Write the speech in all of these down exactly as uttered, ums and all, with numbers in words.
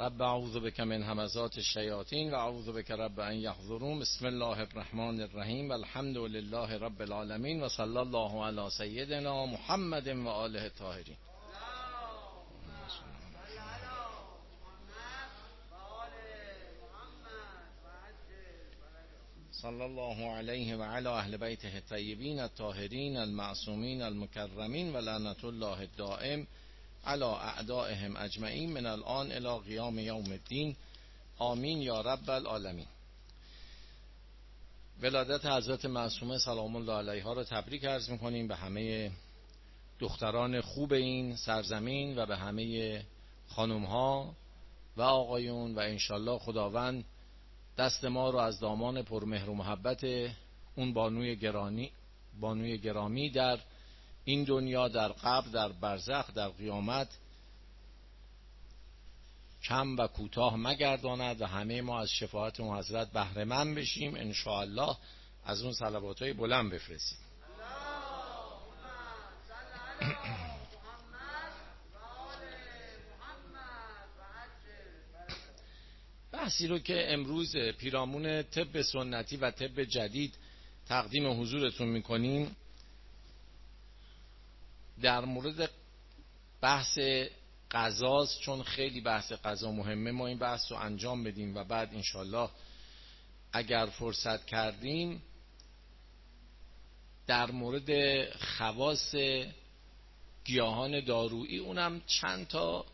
رب اعوذ بک من همزات الشیاطین و اعوذ بک رب ان یحضرون. بسم الله الرحمن الرحیم. الحمد لله رب العالمین و صلی الله علی سیدنا محمد و آله الطاهرین. صلی الله علیه و علی اهل بیته الطیبین الطاهرین المعصومین المکرمین و لعنت الله الدائم علی اعدائهم اجمعین من الان الی قیام یوم الدین. آمین یا رب العالمین. ولادت حضرت معصومه سلام الله علیها را تبریک عرض می‌کنیم به همه دختران خوب این سرزمین و به همه خانم‌ها و آقایون و انشالله خداوند دست ما رو از دامان پرمهر و محبت اون بانوی گرانی بانوی گرامی در این دنیا، در قبر، در برزخ، در قیامت کم و کوتاه مگرداند و همه ما از شفاعت اون حضرت بهره مند بشیم ان شاء الله. از اون صلواتای بلند بفرستیم. بحثی رو که امروز پیرامون طب سنتی و طب جدید تقدیم حضورتون میکنیم در مورد بحث غذاست، چون خیلی بحث غذا مهمه. ما این بحث رو انجام بدیم و بعد انشالله اگر فرصت کردیم در مورد خواص گیاهان دارویی، اونم چند تا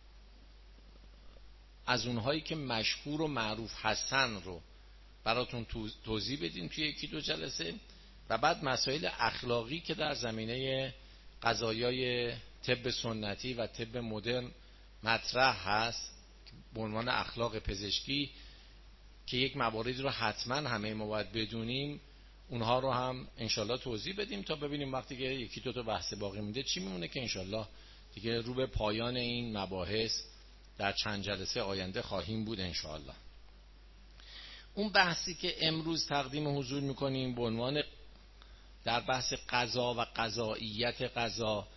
از اونهایی که مشهور و معروف هستن رو براتون توضیح بدیم توی یکی دو جلسه و بعد مسائل اخلاقی که در زمینه قضایای طب سنتی و طب مدرن مطرح هست به عنوان اخلاق پزشکی که یک مواردی رو حتما همه ما باید بدونیم، اونها رو هم انشالله توضیح بدیم تا ببینیم وقتی که یکی دو تا بحث باقی مونده چی میمونه که انشالله دیگه رو به پایان این مباحث در چند جلسه آینده خواهیم بود انشالله. اون بحثی که امروز تقدیم حضور میکنیم به عنوان در بحث قضا و قضاییت قضا،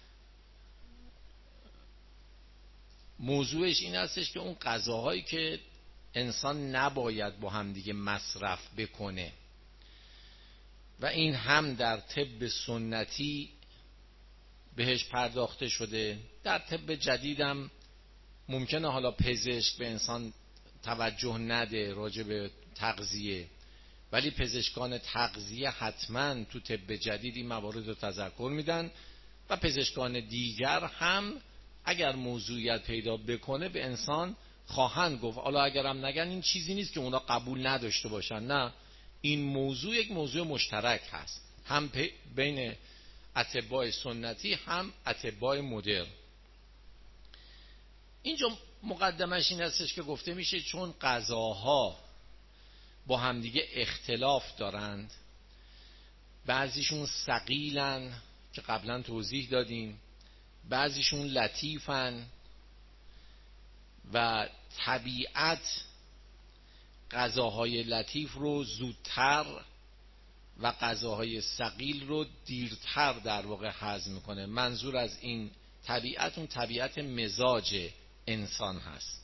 موضوعش این هستش که اون قضاهایی که انسان نباید با هم دیگه مصرف بکنه و این هم در طب سنتی بهش پرداخته شده، در طب جدیدم ممکنه حالا پزشک به انسان توجه نده راجع به تغذیه، ولی پزشکان تغذیه حتما تو طب جدید این موارد رو تذکر میدن و پزشکان دیگر هم اگر موضوعیت پیدا بکنه به انسان خواهند گفت. حالا اگرم نگن این چیزی نیست که اونا قبول نداشته باشن، نه، این موضوع یک موضوع مشترک هست هم بین اطباء سنتی هم اطباء مدرن. اینجا مقدمش این هستش که گفته میشه چون غذاها با همدیگه اختلاف دارند، بعضیشون ثقیلن که قبلا توضیح دادیم، بعضیشون لطیفن و طبیعت غذاهای لطیف رو زودتر و غذاهای ثقیل رو دیرتر در واقع هضم میکنه. منظور از این طبیعت اون طبیعت مزاج انسان هست.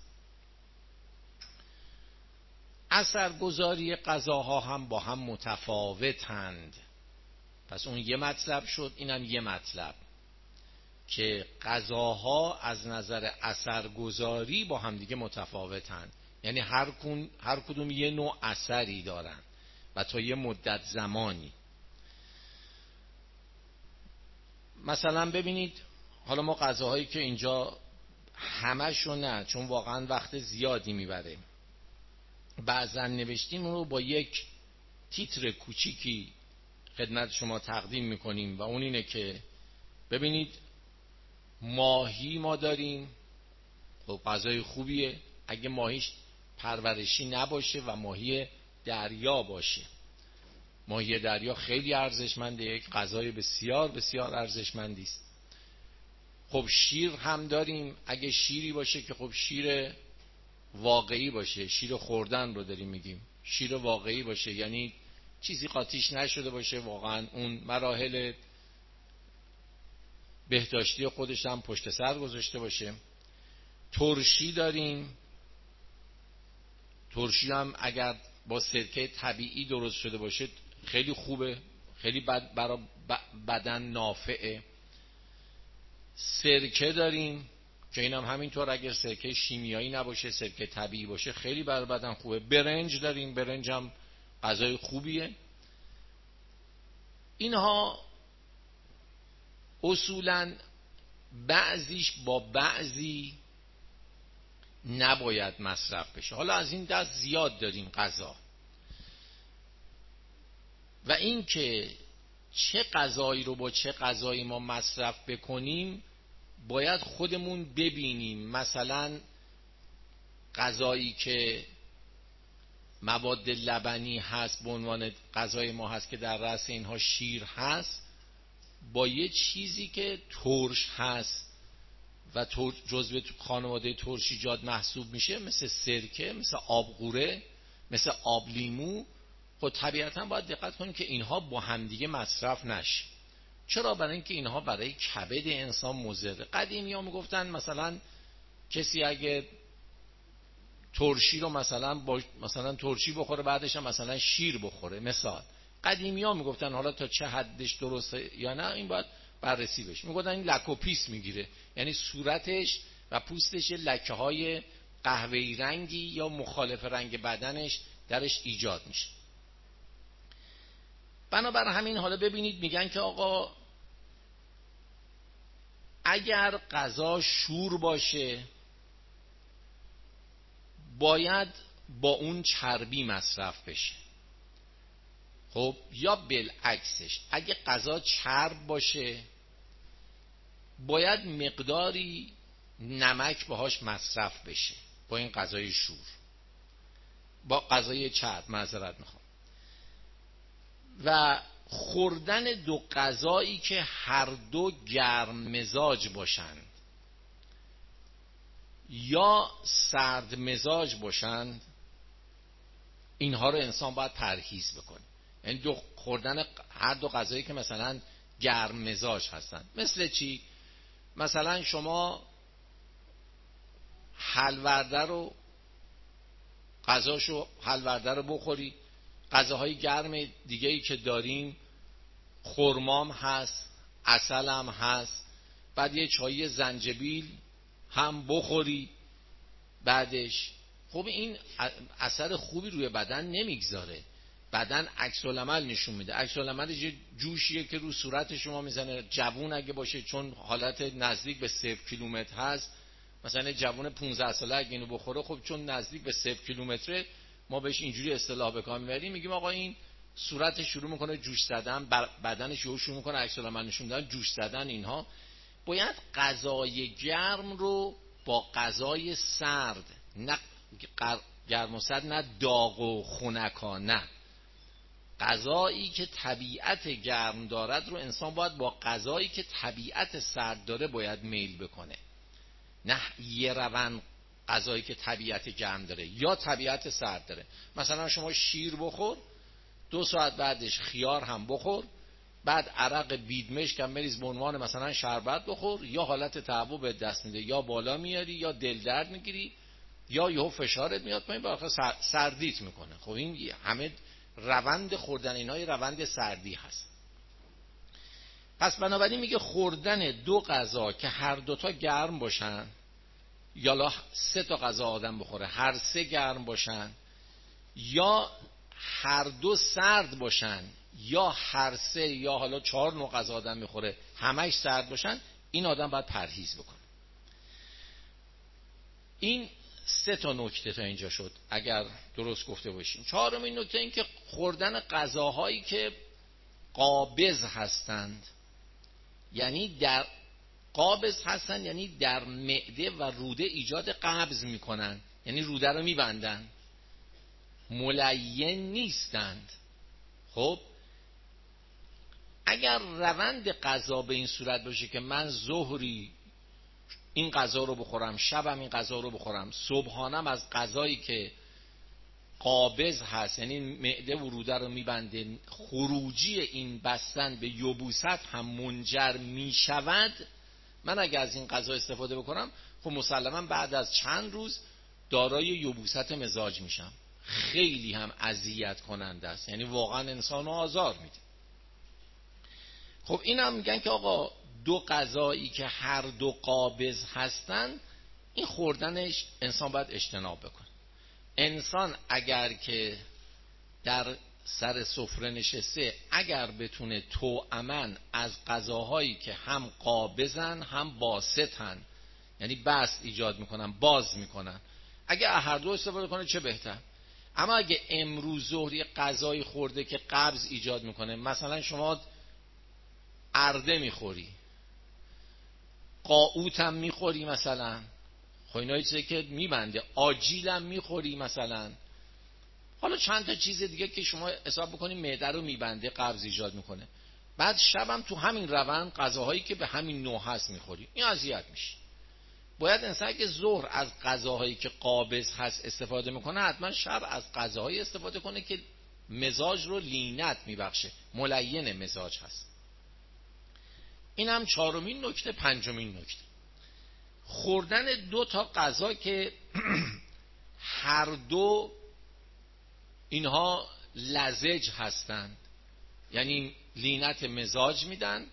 اثرگذاری غذاها هم با هم متفاوتند. پس اون یه مطلب شد، اینم یه مطلب که غذاها از نظر اثرگذاری با هم دیگه متفاوتند، یعنی هر کون هر کدوم یه نوع اثری دارن و تا یه مدت زمانی. مثلا ببینید حالا ما غذاهایی که اینجا همشو نه، چون واقعا وقت زیادی میبره، بعضا نوشتیم رو با یک تیتر کوچیکی خدمت شما تقدیم میکنیم و اون اینه که ببینید ماهی ما داریم، خب غذای خوبیه اگه ماهیش پرورشی نباشه و ماهی دریا باشه. ماهی دریا خیلی ارزشمنده، یک غذای بسیار بسیار ارزشمندی است. خب شیر هم داریم، اگه شیری باشه که خب شیر واقعی باشه، شیر خوردن رو داریم میگیم، شیر واقعی باشه یعنی چیزی قاطیش نشده باشه، واقعا اون مراحل بهداشتی خودش هم پشت سر گذاشته باشه. ترشی داریم. ترشی هم اگر با سرکه طبیعی درست شده باشه خیلی خوبه، خیلی برای بدن نافعه. سرکه داریم که این هم همینطور، اگر سرکه شیمیایی نباشه سرکه طبیعی باشه خیلی برای بدن خوبه. برنج داریم، برنج هم غذای خوبیه. اینها اصولاً بعضیش با بعضی نباید مصرف بشه. حالا از این دست زیاد داریم غذا، و این که چه غذایی رو با چه غذایی ما مصرف بکنیم باید خودمون ببینیم. مثلا غذایی که مواد لبنی هست به عنوان غذای ما هست که در رأس اینها شیر هست، با یه چیزی که ترش هست و جزو خانواده ترشیجات محسوب میشه، مثل سرکه، مثل آبغوره، مثل آب لیمو، خب طبیعتا باید دقت کنیم که اینها با همدیگه مصرف نشه. چرا؟ برای اینکه اینها برای کبد انسان مضره. قدیمی‌ها میگفتن مثلا کسی اگه ترشی رو مثلا با مثلا ترشی بخوره بعدش هم مثلا شیر بخوره، مثال قدیمی‌ها میگفتن، حالا تا چه حدش درسته یا نه این باید بررسی بشه. میگفتن این لک و پیس میگیره، یعنی صورتش و پوستش لکه‌های قهوه‌ای رنگی یا مخالف رنگ بدنش درش ایجاد میشه. بنابر همین حالا ببینید میگن که آقا اگر غذا شور باشه باید با اون چربی مصرف بشه. خب یا بالعکسش، اگه غذا چرب باشه باید مقداری نمک باهاش مصرف بشه، با این غذای شور، با غذای چرب معذرت میخوام. و خوردن دو غذایی که هر دو گرم مزاج باشند یا سرد مزاج باشند، اینها رو انسان باید پرهیز بکنه. یعنی دو خوردن هر دو غذایی که مثلا گرم مزاج هستن. مثل چی؟ مثلا شما حلورده رو غذاشو حلورده رو بخوری، غذاهای گرم دیگه‌ای که داریم خرمام هست، عسل هم هست، بعد یه چای زنجبیل هم بخوری بعدش، خب این اثر خوبی روی بدن نمیگذاره. بدن عکس العمل نشون میده. عکس العملش یه جوشیه که رو صورت شما میزنه. جوون اگه باشه چون حالت نزدیک به صفر کیلومتر هست، مثلا جوون پانزده ساله اگه اینو بخوره، خب چون نزدیک به صفر کیلومتره ما بهش اینجوری اصطلاح به کار میبریم، میگیم آقا این صورتش شروع میکنه جوش زدن، بدنش شروع میکنه عکس العمل نشون دادن، جوش زدن. اینها باید غذای گرم رو با غذای سرد، نه گرم و سرد، نه داغ و خنکا، نه، غذایی که طبیعت گرم دارد رو انسان باید با غذایی که طبیعت سرد داره باید میل بکنه، نه یه روند غذایی که طبیعت گرم داره یا طبیعت سرد داره. مثلا شما شیر بخور، دو ساعت بعدش خیار هم بخور، بعد عرق بیدمشک هم بریز به عنوان مثلا شربت بخور، یا حالت تعب به دست میده، یا بالا میاری یا دل درد میگیری یا یهو فشارت میاد پایین، بالاخره سردیت میکنه. خب این همه روند خوردن اینای روند سردی هست. پس بنابراین میگه خوردن دو غذا که هر دوتا گرم باشن، یا سه تا غذا آدم بخوره هر سه گرم باشن، یا هر دو سرد باشن، یا هر سه یا حالا چهار نوع غذا آدم میخوره همش سرد باشن، این آدم باید پرهیز بکنه. این سه تا نکته تا اینجا شد اگر درست گفته باشیم. چهارمین نکته این که خوردن غذاهایی که قابض هستند، یعنی در قابض هستند یعنی در معده و روده ایجاد قبض میکنن، یعنی روده رو میبندن، ملین نیستند. خب اگر روند غذا به این صورت باشه که من ظهری این غذا رو بخورم، شبم این غذا رو بخورم، صبحانم از غذایی که قابض هست یعنی معده و روده رو میبنده، خروجی این بستن به یبوست هم منجر میشود، من اگر از این غذا استفاده بکنم خب مسلما بعد از چند روز دارای یبوست مزاج میشم. خیلی هم اذیت کننده است، یعنی واقعا انسانو آزار میده. خب این هم میگن که آقا دو غذایی که هر دو قابض هستن، این خوردنش انسان باید اجتناب بکنه. انسان اگر که در سر سفره نشسته، اگر بتونه توأماً از غذاهایی که هم قابضن هم باسطن، یعنی بست ایجاد میکنن، باز میکنن، اگه هر دو استفاده کنه چه بهتر. اما اگه امروز ظهری غذایی خورده که قبض ایجاد میکنه، مثلا شما ارده میخوری، قاوت هم میخوری مثلا، خب اینا چیزی که میبنده، آجیل هم میخوری مثلا، حالا چند تا چیز دیگه که شما حساب بکنید معده رو میبنده، قبض ایجاد میکنه، بعد شبم تو همین روند غذاهایی که به همین نوع هست میخوری، این اذیت میشه. باید انسان که ظهر از غذاهایی که قابض هست استفاده میکنه، حتما شب از غذاهایی استفاده کنه که مزاج رو لینت میبخشه، ملین مزاج هست. این هم چهارمین نکته. پنجمین نکته، خوردن دو تا غذا که هر دو اینها لزج هستند، یعنی لینت مزاج میدن،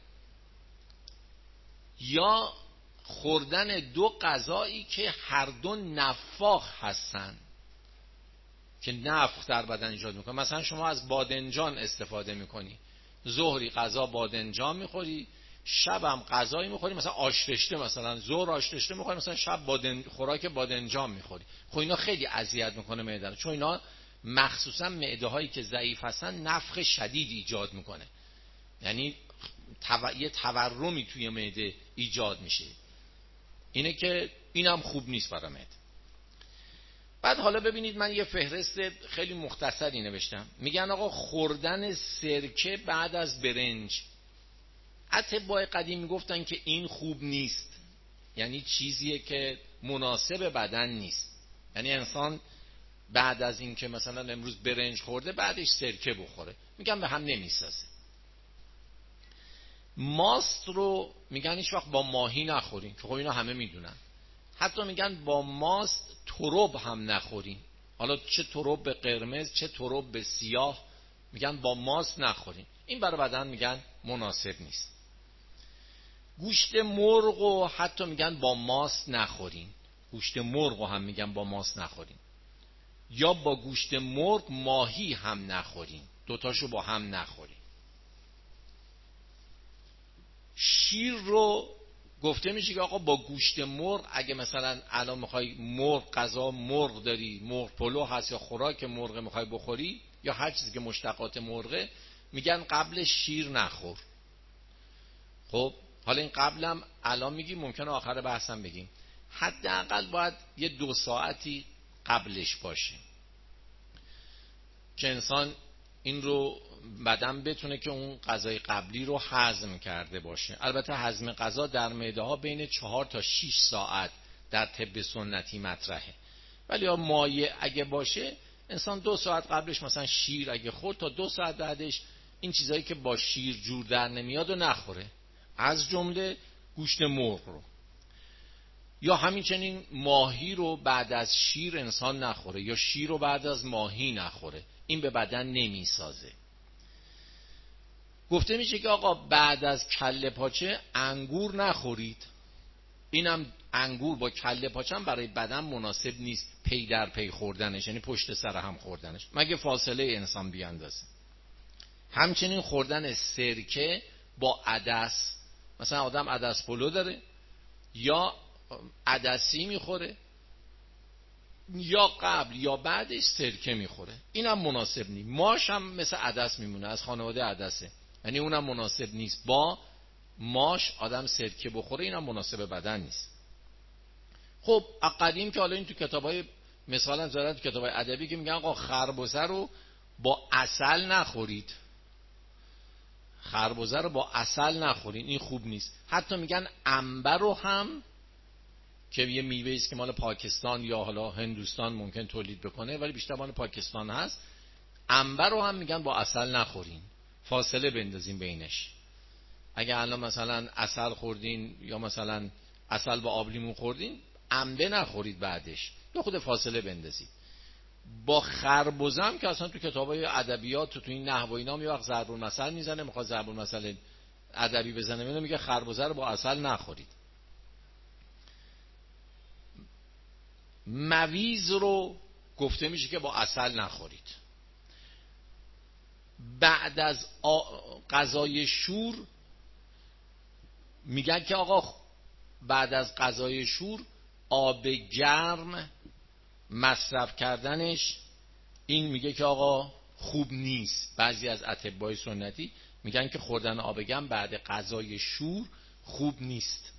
یا خوردن دو غذایی که هر دو نفاخ هستند که نفخ در بدن ایجاد میکنه. مثلا شما از بادنجان استفاده میکنی، ظهری غذا بادنجان میخوری، شبم غذایی میخوری، مثلا آش رشته، مثلا ظهر آش رشته میخوری، مثلا شب بادن خوراک بادنجان میخوری. خب اینا خیلی اذیت میکنه معده رو، چون اینا مخصوصا معده هایی که ضعیف هستن نفخ شدید ایجاد میکنه، یعنی تو... یه تورمی توی معده ایجاد میشه. اینه که اینم خوب نیست برای معده. بعد حالا ببینید من یه فهرست خیلی مختصری نوشتم. میگن آقا خوردن سرکه بعد از برنج، اطباء قدیم میگفتن که این خوب نیست، یعنی چیزیه که مناسب بدن نیست. یعنی انسان بعد از این که مثلا امروز برنج خورده بعدش سرکه بخوره، میگن به هم نمیسازه. ماست رو میگن هیچ وقت با ماهی نخورین، که خب اینا همه میدونن. حتی میگن با ماست ترب هم نخورین، حالا چه ترب قرمز چه ترب سیاه، میگن با ماست نخورین، این برای بدن میگن مناسب نیست. گوشت مرغ و حتی میگن با ماست نخورین، گوشت مرغ هم میگن با ماست نخورین، یا با گوشت مرغ ماهی هم نخورین، دوتاشو با هم نخورین. شیر رو گفته میشه که آقا با گوشت مرغ، اگه مثلا الان میخوای مرغ غذا مرغ داری، مرغ پلو هست یا خوراک مرغ میخوای بخوری یا هر چیزی که مشتقات مرغه، میگن قبل شیر نخور. خب حالا این قبلم الان میگیم، ممکنه آخر بحثم بگیم، حداقل باید یه دو ساعتی قبلش باشه که انسان این رو بدن بتونه که اون غذای قبلی رو هضم کرده باشه. البته هضم غذا در معده ها بین چهار تا شش ساعت در طب سنتی مطرحه، ولی یا مایع اگه باشه انسان دو ساعت قبلش مثلا شیر اگه خورد تا دو ساعت بعدش این چیزایی که با شیر جور در نمیاد و نخوره، از جمله گوشت مرغ رو. یا همینچنین ماهی رو بعد از شیر انسان نخوره، یا شیر رو بعد از ماهی نخوره، این به بدن نمیسازه. گفته میشه که آقا بعد از کله پاچه انگور نخورید، اینم انگور با کله پاچه هم برای بدن مناسب نیست، پی در پی خوردنش، یعنی پشت سر هم خوردنش، مگه فاصله انسان بیاندازه. همچنین خوردن سرکه با عدس، مثلا آدم عدس پلو داره یا عدسی میخوره، یا قبل یا بعدش سرکه میخوره، اینم مناسب نیست. ماش هم مثل عدس میمونه، از خانواده عدسه، یعنی اونم مناسب نیست. با ماش آدم سرکه بخوره، اینم مناسب بدن نیست. خب قدیم که حالا این تو کتابای مثلا زدن، تو کتابای ادبی که میگن آقا خربزه رو با عسل نخورید، خربزه رو با عسل نخورین، این خوب نیست. حتی میگن عنبر رو هم که یه میوه است که مال پاکستان یا حالا هندوستان ممکن تولید بکنه ولی بیشتر مال پاکستان هست، عنبر رو هم میگن با عسل نخورین، فاصله بندازین بینش. اگه الان مثلا عسل خوردین یا مثلا عسل با آب لیمو خوردین، انبه نخورید بعدش، یا خود فاصله بندازید. با خربزه هم که اصلا تو کتابای ادبیات تو, تو این نحو و اینا می وقت ضرب المثل میزنه، میخواد ضرب المثل ادبی بزنه، میگه میگه خربزه رو با عسل نخورید. مویز رو گفته میشه که با عسل نخورید. بعد از غذای شور میگن که آقا بعد از غذای شور آب گرم مصرف کردنش، این میگه که آقا خوب نیست. بعضی از اطبای سنتی میگن که خوردن آب گرم بعد غذای شور خوب نیست.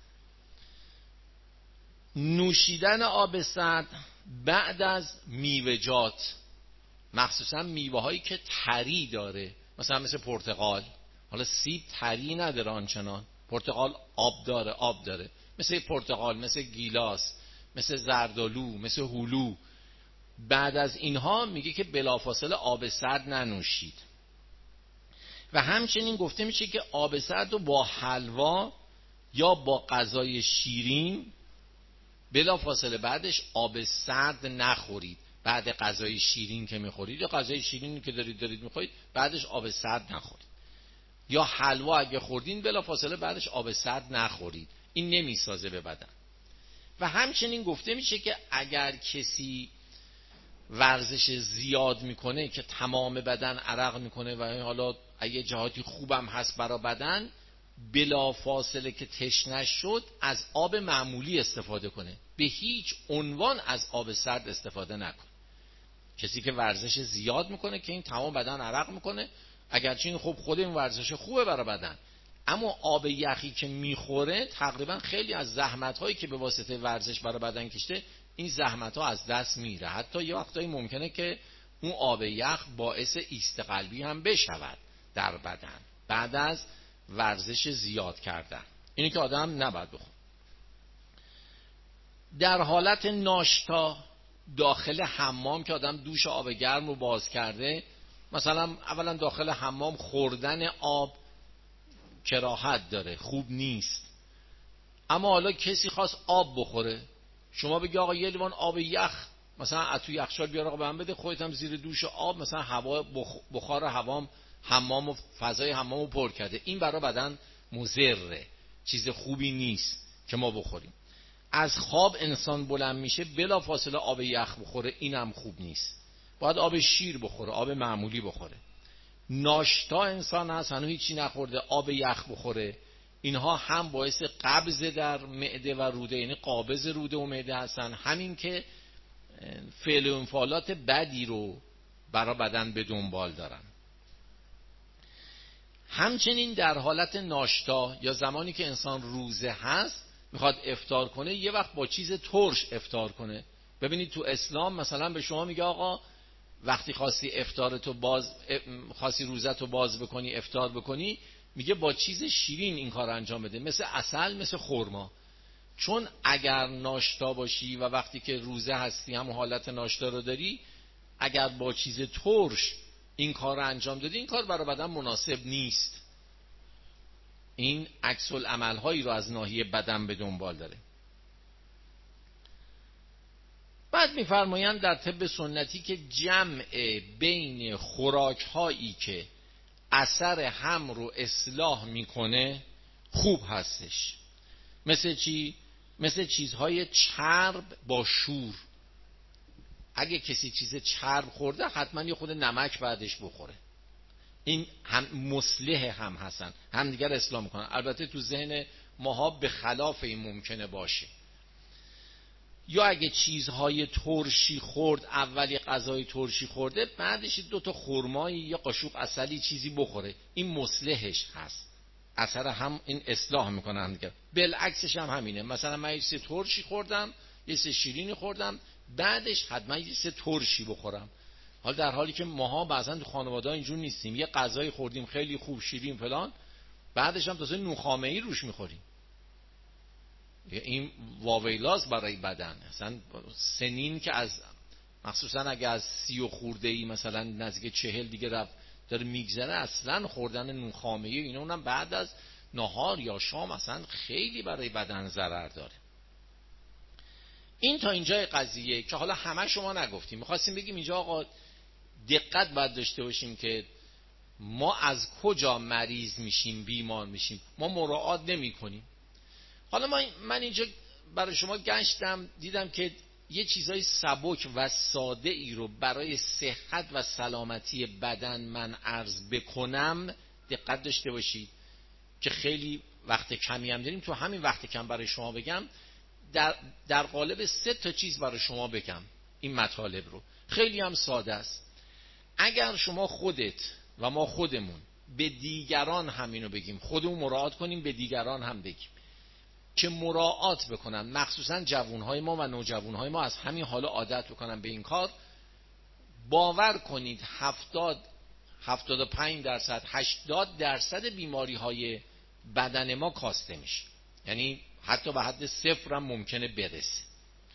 نوشیدن آب سرد بعد از میوه‌جات، مخصوصا میوه هایی که طری داره، مثلا مثل پرتقال. حالا سیب طری نداره آنچنان، پرتقال آب داره آب داره مثل پرتقال، مثل گیلاس، مثل زردالو، مثل هلو. بعد از اینها میگه که بلافاصله آب سرد ننوشید. و همچنین گفته میشه که آب سرد رو با حلوا یا با غذای شیرین بلافاصله بعدش آب سرد نخورید. بعد غذای شیرین که میخورید یا غذای شیرینی که دارید دارید میخورید بعدش آب سرد نخورید. یا حلوا اگه خوردین بلافاصله بعدش آب سرد نخورید، این نمیسازه به بدن. و همچنین گفته میشه که اگر کسی ورزش زیاد میکنه که تمام بدن عرق میکنه و حالا اگه جهاتی خوبم هست برای بدن، بلافاصله که تشنه شد از آب معمولی استفاده کنه، به هیچ عنوان از آب سرد استفاده نکنه. کسی که ورزش زیاد میکنه که این تمام بدن عرق میکنه، اگرچه این خب خود این ورزش خوبه برای بدن، اما آب یخی که میخوره تقریبا خیلی از زحمت هایی که به واسطه ورزش برای بدن کشته، این زحمت ها از دست میره. حتی یه وقتایی ممکنه که اون آب یخ باعث ایست قلبی هم بشود در بدن بعد از ورزش زیاد کردن. اینی که آدم نباید بخوره. در حالت ناشتا داخل حمام که آدم دوش آب گرم رو باز کرده، مثلا اولا داخل حمام خوردن آب کراهت داره، خوب نیست. اما حالا کسی خواست آب بخوره، شما بگی آقا یه لیوان آب یخ مثلا اتو یخچال بیار آقا بهم بده، خودت هم زیر دوش آب مثلا هوا بخار هوام حمام و فضای حمامو پر کرده، این برای بدن مضره، چیز خوبی نیست که ما بخوریم. از خواب انسان بلند میشه بلا فاصله آب یخ بخوره، اینم خوب نیست. باید آب شیر بخوره، آب معمولی بخوره. ناشتا انسان هست هنوز هیچی نخورده آب یخ بخوره، اینها هم باعث قبض در معده و روده، یعنی قابض روده و معده هستن، همین که فعل و انفعالات بدی رو برای بدن به دنبال دارن. همچنین در حالت ناشتا یا زمانی که انسان روزه هست میخواد افطار کنه، یه وقت با چیز ترش افطار کنه. ببینید تو اسلام مثلا به شما میگه آقا وقتی خواستی افطارتو باز خواستی روزتو باز بکنی افطار بکنی، میگه با چیز شیرین این کار انجام بده، مثل عسل، مثل خرما. چون اگر ناشتا باشی و وقتی که روزه هستی هم حالت ناشتا رو داری، اگر با چیز ترش این کار رو انجام دادی، این کار برای بدن مناسب نیست. این عکس العمل هایی رو از ناحیه بدن به دنبال داره. بعد میفرمایند در طب سنتی که جمع بین خوراک هایی که اثر هم رو اصلاح میکنه خوب هستش. مثل چی؟ مثل چیزهای چرب با شور. اگه کسی چیز چرب خورده حتما یه خود نمک بعدش بخوره، این هم مصلح هم هستن، هم دیگر اصلاح میکنن. البته تو ذهن ماها به خلاف این ممکنه باشه. یا اگه چیزهای ترشی خورد، اولی غذای ترشی خورده بعدش دو تا خرمایی یا قاشق عسلی چیزی بخوره، این مصلحش هست، اثر هم این اصلاح میکنن دیگه. بالعکسش هم همینه، مثلا من یه چیز ترشی خوردم، یه چیز شیرینی خوردم، بعدش حتما یه چیز ترشی بخورم. حال در حالی که ماها بعضا تو خانواده‌ها اینجور نیستیم، یه غذایی خوردیم خیلی خوب شیرین فلان، بعدش هم تازه نوخامه‌ای روش میخوریم. این واویلاز برای بدن. مثلا سنین که از مخصوصا اگه از سی و خورده ای مثلا نزدیک چهل دیگه رفت داره میگذره، اصلا خوردن نونخامه‌ای اینا اونم بعد از نهار یا شام اصلا خیلی برای بدن ضرر داره. این تا اینجای قضیه که حالا همه شما نگفتیم. میخواستیم بگیم اینجا آقا دقت باید داشته باشیم که ما از کجا مریض میشیم، بیمار میشیم، ما مراعات نمی کنیم. حالا من, من اینجا برای شما گشتم دیدم که یه چیزای سبک و ساده ای رو برای صحت و سلامتی بدن من عرض بکنم. دقت داشته باشید که خیلی وقت کمی هم داریم، تو همین وقت کم برای شما بگم در, در قالب سه تا چیز برای شما بگم این مطالب رو. خیلی هم ساده است. اگر شما خودت و ما خودمون به دیگران همینو بگیم، خودمون مراعات کنیم، به دیگران هم بگیم که مراعات بکنن، مخصوصا جوانهای ما و نوجوانهای ما از همین حالا عادت بکنن به این کار، باور کنید هفتاد هفتاد و پنج درصد هشتاد درصد بیماری های بدن ما کاسته میشه. یعنی حتی به حد صفر هم ممکنه برسه.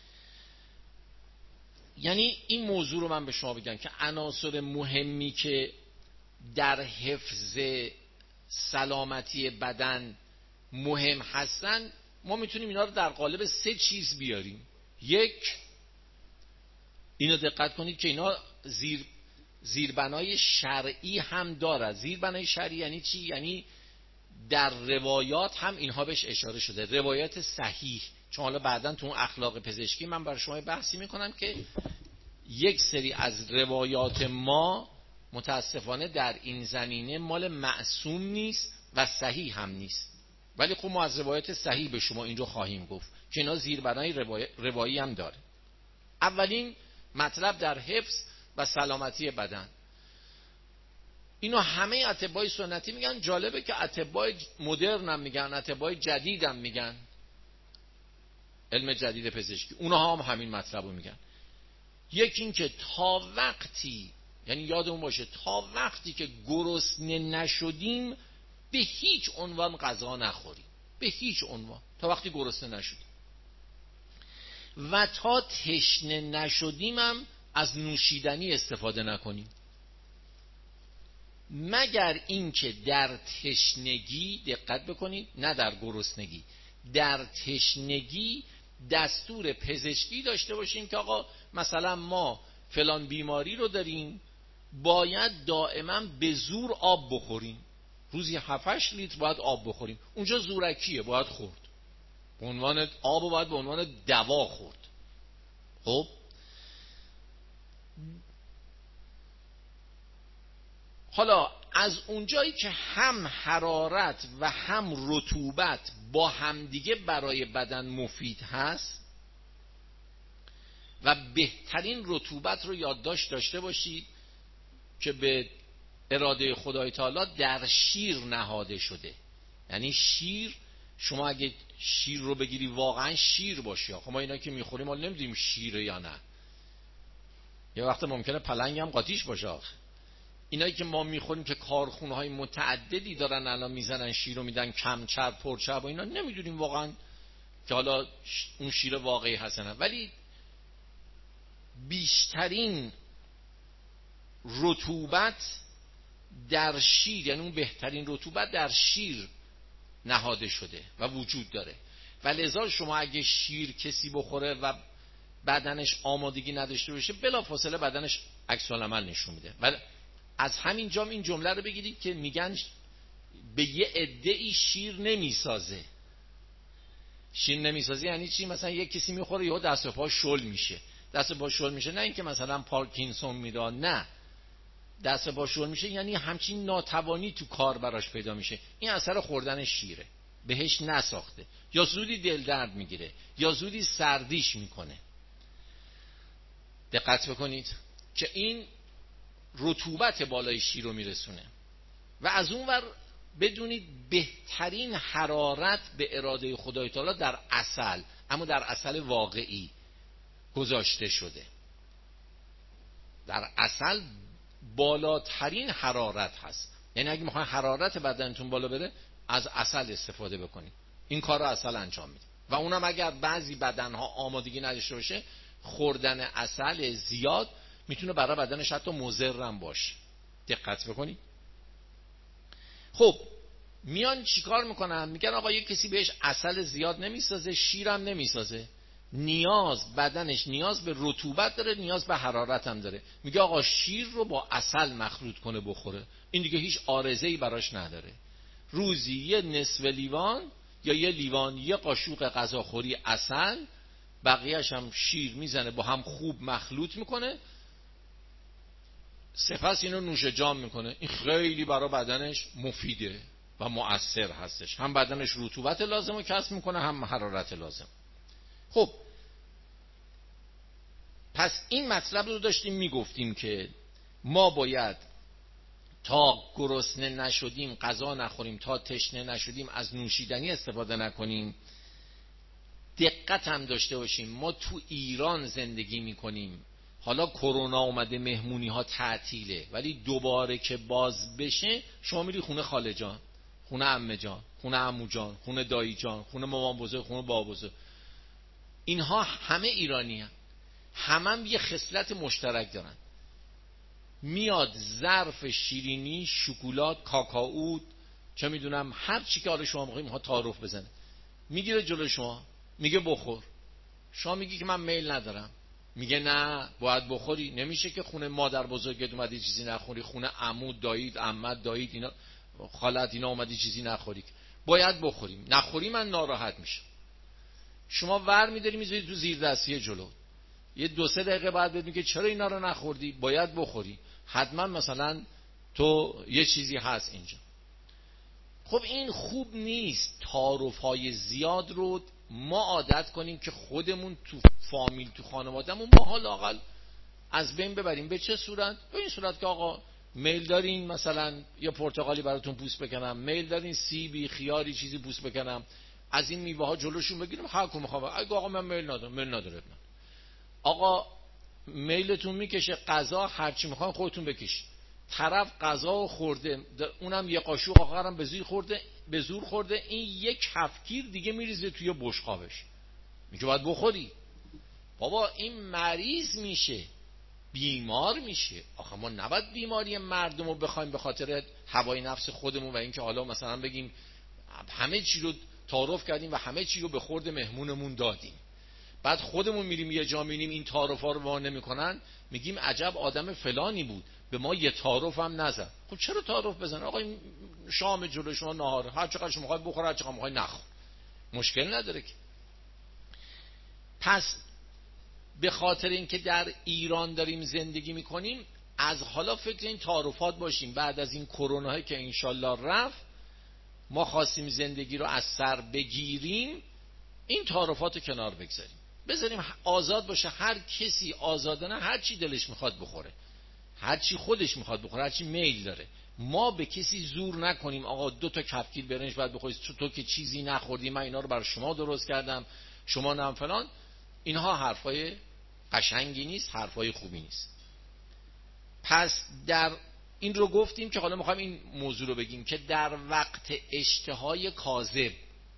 یعنی این موضوع رو من به شما بگم که عناصر مهمی که در حفظ سلامتی بدن مهم هستن، ما میتونیم اینا رو در قالب سه چیز بیاریم. یک، اینو دقت کنید که اینا زیر زیربنای شرعی هم داره. زیربنای شرعی یعنی چی؟ یعنی در روایات هم اینها بهش اشاره شده، روایات صحیح. چون حالا بعداً تو اون اخلاق پزشکی من برای شما بحثی میکنم که یک سری از روایات ما متاسفانه در این زمینه مال معصوم نیست و صحیح هم نیست، ولی خب ما از روایات صحیح به شما این رو خواهیم گفت که اینا زیربنای روایی, روایی هم داره. اولین مطلب در حفظ و سلامتی بدن، اینو همه اطبای سنتی میگن. جالبه که اطبای مدرن هم میگن، اطبای جدید هم میگن، علم جدید پزشکی، اونها هم همین مطلب رو میگن. یکی این که تا وقتی، یعنی یادمون باشه تا وقتی که گرسنه نشدیم به هیچ عنوان غذا نخوریم، به هیچ عنوان، تا وقتی گرسنه نشدیم. و تا تشنه نشدیم هم از نوشیدنی استفاده نکنیم، مگر اینکه در تشنگی، دقت بکنید، نه در گرسنگی، در تشنگی دستور پزشکی داشته باشیم که آقا مثلا ما فلان بیماری رو داریم، باید دائما به زور آب بخوریم، روزی هفت هشت لیتر باید آب بخوریم. اونجا زورکیه، باید خورد، به عنوان آب باید به عنوان دوا خورد. خب حالا از اونجایی که هم حرارت و هم رطوبت با همدیگه برای بدن مفید هست و بهترین رطوبت رو یادداشت داشته باشید که به اراده خدای تعالی در شیر نهاده شده. یعنی شیر، شما اگه شیر رو بگیری واقعا شیر باشه، خب ما اینا که میخوریم ما نمیدونیم شیره یا نه، یه وقت ممکنه پلنگ هم قاطیش باشه. اینایی که ما میخوریم که کارخونه های متعددی دارن الان میزنن شیر رو میدن کم چرب پر چرب و اینا، نمیدونیم واقعا که حالا اون شیر واقعی هست نه. ولی بیشترین رطوبت در شیر، یعنی اون بهترین رطوبت در شیر نهاده شده و وجود داره. و لذا شما اگه شیر کسی بخوره و بدنش آمادگی نداشته باشه، بلافاصله بدنش عکس العمل نشون میده. و از همین جام این جمله رو بگیرید که میگن به یه عده‌ای شیر نمیسازه. شیر نمیسازه یعنی چی؟ مثلا یک کسی میخوره یهو دست و پا شل میشه. دست و پا شل میشه نه اینکه مثلا پارکینسون میره، نه، دست و پا شل میشه یعنی همچین ناتوانی تو کار براش پیدا میشه. این اثر خوردن شیره، بهش نساخته، یا زودی دل درد میگیره یا زودی سردیش میکنه. دقت بکنید که این رطوبت بالای شیر رو میرسونه. و از اون ور بدونید بهترین حرارت به اراده خدای تعالی در عسل، اما در عسل واقعی گذاشته شده. در عسل بالاترین حرارت هست. یعنی اگه میخواین حرارت بدنتون بالا بره، از عسل استفاده بکنید. این کار رو عسل انجام میده. و اونم اگر بعضی بدنها آمادگی نداشته باشه، خوردن عسل زیاد میتونه برای بدنش حتی مضر هم باشه. دقت بکنید. خب میان چیکار میکنن؟ میگن آقا یک کسی بهش عسل زیاد نمیسازه، شیرم نمیسازه، نیاز بدنش نیاز به رطوبت داره، نیاز به حرارت هم داره. میگه آقا شیر رو با عسل مخلوط کنه بخوره، این دیگه هیچ عارضه‌ای براش نداره. روزی یه نصف لیوان یا یه لیوان یه قاشق غذاخوری عسل، بقیه‌اش هم شیر میزنه با هم خوب مخلوط میکنه، سپس اینو نوش جام میکنه. این خیلی برای بدنش مفیده و مؤثر هستش، هم بدنش رطوبت لازم رو کسب میکنه هم حرارت لازم. خب پس این مطلب رو داشتیم میگفتیم که ما باید تا گرسنه نشدیم غذا نخوریم، تا تشنه نشدیم از نوشیدنی استفاده نکنیم. دقت هم داشته باشیم ما تو ایران زندگی میکنیم، حالا کرونا اومده مهمونی ها تعطیله، ولی دوباره که باز بشه شما میری خونه خاله جان، خونه عمه جان، خونه عمو جان، خونه دایی جان، خونه مامان بزرگ، خونه بابا بزرگ، اینها همه ایرانی هم. همه هم یه خصلت مشترک دارن. میاد ظرف شیرینی، شکلات، کاکائو، چه میدونم هر چی که حالا شما میخواید میخواد تعارف بزنه، میگیره جلو شما میگه بخور. شما میگی که من میل ندارم، میگه نه باید بخوری. نمیشه که خونه مادر بزرگت اومدی چیزی نخوری، خونه عمو دایید عمت دایید اینا خالت اینا اومدی چیزی نخوری، باید بخوریم. نخوری من ناراحت میشم. شما ور میداری میذاری تو زیر دستی جلو، یه دو سه دقیقه بعد بهت میگه چرا اینا رو نخوردی، باید بخوری، حتما مثلا تو یه چیزی هست اینجا. خب این خوب نیست. تعارف‌های زیاد رو ما عادت کنیم که خودمون تو فامیل تو خانوادهمون ما حداقل از بین ببریم. به چه صورت؟ به این صورت که آقا میل دارین مثلا یه پرتقالی براتون پوست بکنم، میل دارین سیبی خیاری چیزی پوست بکنم، از این میوه ها جلوشون بگیریم، هر کدوم میخوام. اگه آقا من میل ندارم، میل نداره، آقا میلتون میکشه غذا هر چی میخوام خودتون بکشید. طرف غذا خورده، اونم یه قاشق آخرام به زور خورده، به زور خورده، این یک کفگیر دیگه میریزه توی بشقابش، میگه باید بخوری. بابا این مریض میشه، بیمار میشه. آخه ما نباید بیماری مردم رو بخوایم به خاطر هوای نفس خودمون و اینکه حالا مثلا بگیم همه چی رو تعارف کردیم و همه چی رو به خورد مهمونمون دادیم، بعد خودمون میریم یه جا میبینیم این تعارفا رو وا نمیکنن، میگیم عجب آدم فلانی بود به ما یه تعارف هم نزد. خب چرا تعارف بزن؟ آقا این شام جلوی شما، نهار، هر چقدر شما میخواید بخور، هر چقدر میخواید نخور، مشکل نداره که. پس به خاطر اینکه در ایران داریم زندگی میکنیم از حالا فکر این تعارفات باشیم. بعد از این کرونا که انشالله رفت ما خواستیم زندگی رو از سر بگیریم، این تعارفات رو کنار بگذاریم، بذاریم آزاد باشه، هر کسی آزادانه هر چی دلش میخواد بخوره، هر چی خودش میخواد بخوره، هر چی میل داره. ما به کسی زور نکنیم آقا دو تا کفگیر برنج باید بخوری، تو, تو که چیزی نخوردی من اینا رو برای شما درست کردم شما نم فلان. اینها حرفای قشنگی نیست، حرفای خوبی نیست. پس در این رو گفتیم که حالا میخوایم این موضوع رو بگیم که در وقت اشتهای کاذب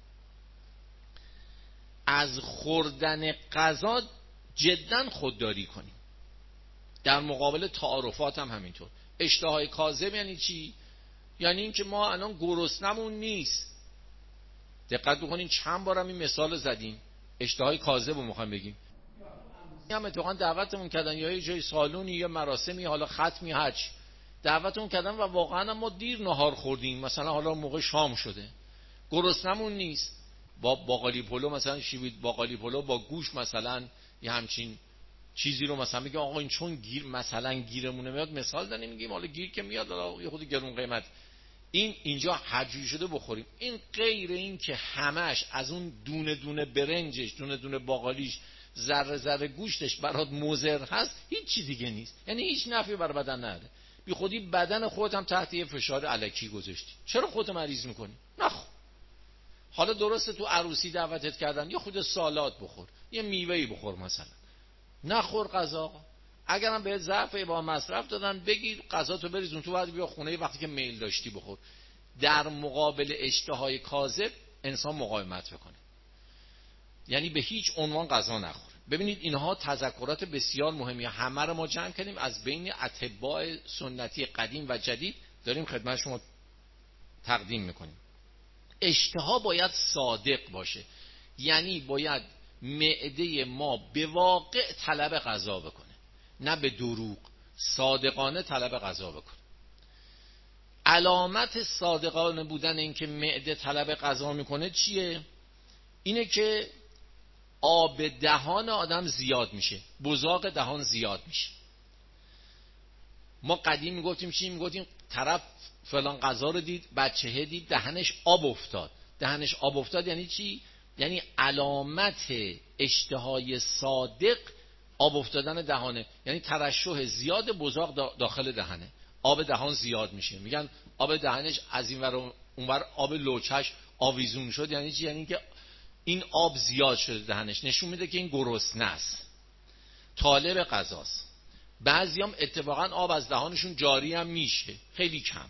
از خوردن غذا جدا خودداری کنیم. در مقابل تعارفات هم همینطور. اشتهای کاذب یعنی چی؟ یعنی این که ما الان گرسنمون نیست. دقت بکنین چند بارم این مثال زدیم، اشتهای کاذب رو میخوایم بگیم. هم اتفاقا دعوتمون کردن یا یه جای سالونی یا مراسمی حالا ختمی حج دعوتمون کردن و واقعا ما دیر نهار خوردیم، مثلا حالا موقع شام شده، گرسنمون نیست، با باقالی پلو مثلا شیوید باقالی پلو با گوش مثلا یه همچین چیزی رو مثلا میگه آقا این چون گیر مثلا گیرمونه میاد، مثال داریم میگیم حالا گیر که میاد حالا یه خود گرون قیمت، این اینجا هرجوری شده بخوریم. این غیر این که همش از اون دونه دونه برنجش دونه دونه باقالیش ذره ذره گوشتش برات مضر هست، هیچ چیز دیگه نیست، یعنی هیچ نفعی برای بدن نداره. بی خودی بدن خودت هم تحت یه فشار الکی گذاشتی. چرا خودت مریض میکنی؟ نخو. حالا درسته تو عروسی دعوتت کردن یه خود سالاد بخور، یه میوه‌ای بخور مثلا، نخور غذا. اگرم بهت ظرف با مصرف دادن بگیر غذاتو بریزون تو، بعد بیا خونه وقتی که میل داشتی بخور. در مقابل اشتهای کاذب انسان مقاومت بکنه، یعنی به هیچ عنوان غذا نخور. ببینید اینها تذکرات بسیار مهمی، همه رو ما جمع کردیم از بین اتباع سنتی قدیم و جدید داریم خدمت شما تقدیم میکنیم. اشتها باید صادق باشه، یعنی باید معده ما به واقع طلب غذا بکنه، نه به دروغ، صادقانه طلب غذا بکنه. علامت صادقانه بودن این که معده طلب غذا میکنه چیه؟ اینه که آب دهان آدم زیاد میشه، بزاق دهان زیاد میشه. ما قدیم میگفتیم چی؟ میگفتیم طرف فلان غذا رو دید، بچه‌ه دید، دهنش آب افتاد. دهنش آب افتاد یعنی چی؟ یعنی علامت اشتهای صادق آب افتادن دهانه، یعنی ترشح زیاد بزاق داخل دهنه، آب دهان زیاد میشه. میگن آب دهنش از این ور اونور آب لوچش آویزون شد، یعنی چی؟ یعنی که این آب زیاد شده دهنش، نشون میده که این گرسنه است، طالب غذاست. بعضیام اتفاقا آب از دهانشون جاری هم میشه، خیلی کم.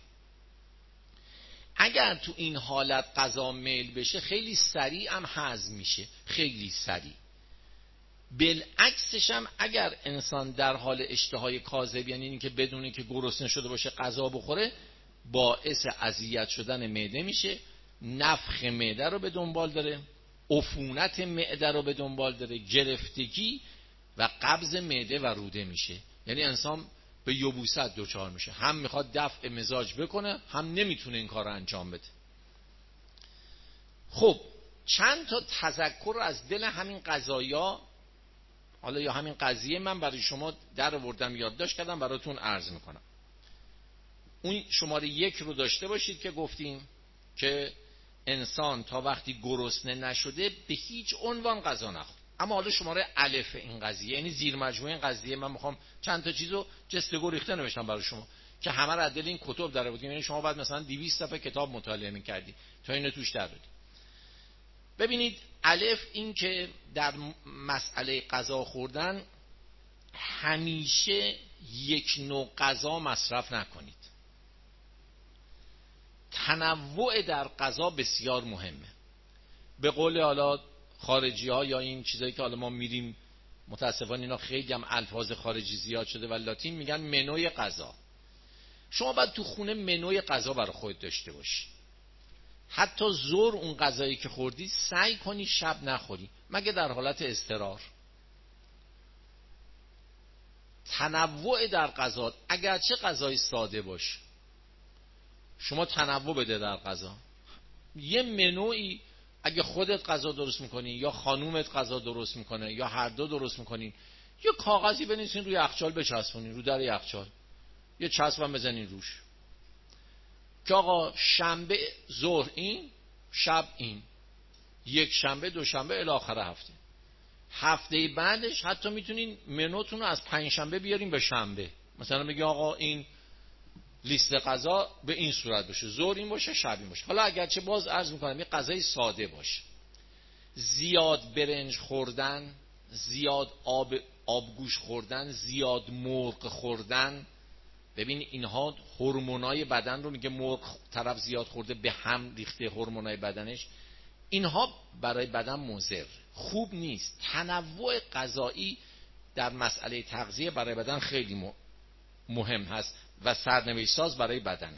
اگر تو این حالت غذا میل بشه خیلی سریع هم هضم میشه، خیلی سریع. بالعکسش هم اگر انسان در حال اشتهای کاذب، یعنی این که بدونه که گرسنه شده باشه غذا بخوره، باعث اذیت شدن معده میشه، نفخ معده رو به دنبال داره، عفونت معده رو به دنبال داره، گرفتگی و قبض معده و روده میشه. یعنی انسان به یبوست دچار میشه، هم میخواد دفع مزاج بکنه، هم نمیتونه این کار رو انجام بده. خب چند تا تذکر از دل همین قضایا، حالا یا همین قضیه، من برای شما در آوردم، یادداشت کردم براتون عرض میکنم. اون شماره یک رو داشته باشید که گفتیم که انسان تا وقتی گرسنه نشده به هیچ عنوان غذا نخورد. اما حالا شماره الف این قضیه، یعنی زیر مجموعه این قضیه، من میخوام چند تا چیزو جستگو ریخته نوشتم برای شما که همه رو از دل این کتاب در آوردیم. یعنی شما بعد مثلا دویست صفحه کتاب مطالعه میکردی تا اینو توش در بدید. ببینید، الف این که در مسئله غذا خوردن همیشه یک نوع غذا مصرف نکنید. تنوع در غذا بسیار مهمه. به قول حالا خارجی ها یا این چیزایی که حالا ما میریم، متاسفانه اینا خیلی هم الفاظ خارجی زیاد شده و لاتین میگن منوی غذا. شما باید تو خونه منوی غذا برای خود داشته باشی. حتی ظهر اون غذایی که خوردی سعی کنی شب نخوری، مگه در حالت اضطرار. تنوع در غذا، اگرچه غذای ساده باشه، شما تنوع بده در غذا. یه منوی اگه خودت غذا درست میکنی یا خانومت غذا درست میکنه یا هر دو درست میکنین، یه کاغذی بنویسین روی یخچال بچسبونین، رو در یخچال یه چسبم بزنین روش که آقا شنبه ظهر این، شب این، یک شنبه، دو شنبه الی آخر هفته. هفته بعدش حتی میتونین منوتون رو از پنج شنبه بیارین به شنبه. مثلا بگی آقا این لیست غذا به این صورت باشه، ظهر این باشه، شب این باشه. حالا اگرچه باز عرض میکنم یه غذای ساده باشه. زیاد برنج خوردن، زیاد آب آبگوش خوردن، زیاد مرغ خوردن، ببین اینها هورمونای بدن رو میگه، مرغ طرف زیاد خورده به هم ریخته هورمونای بدنش، اینها برای بدن مضر، خوب نیست. تنوع غذایی در مسئله تغذیه برای بدن خیلی مهم هست و سرنوشت ساز برای بدن.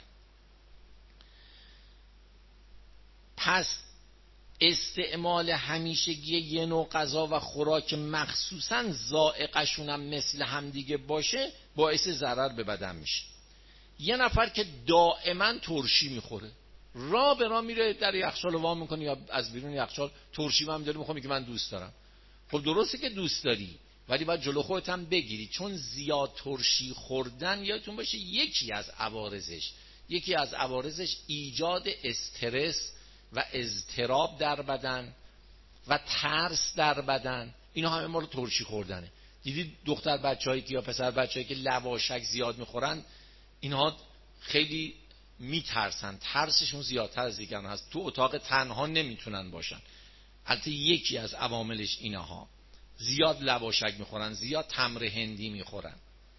پس استعمال همیشگی یه نوع غذا و خوراک مخصوصاً ذائقه‌شون هم مثل همدیگه باشه باعث ضرر به بدن میشه. یه نفر که دائما ترشی میخوره، را به را میره در یخچال وا میکنه یا از بیرون یخچال ترشی هم داره میخوره، میگه من دوست دارم. خب درسته که دوست داری، ولی باید جلو خودت هم بگیری، چون زیاد ترشی خوردن یادتون باشه یکی از عوارضش یکی از عوارضش ایجاد استرس و اضطراب در بدن و ترس در بدن. اینا همه مال ترشی خوردنه. دیدید دختر بچه‌هایی که یا پسر بچه‌هایی که لواشک زیاد میخورن، اینها خیلی میترسن، ترسشون زیادتر از دیگران هست، تو اتاق تنها نمیتونن باشن. البته یکی از عواملش اینها، زیاد لواشک میخورن، زیاد تمر هندی میخورن.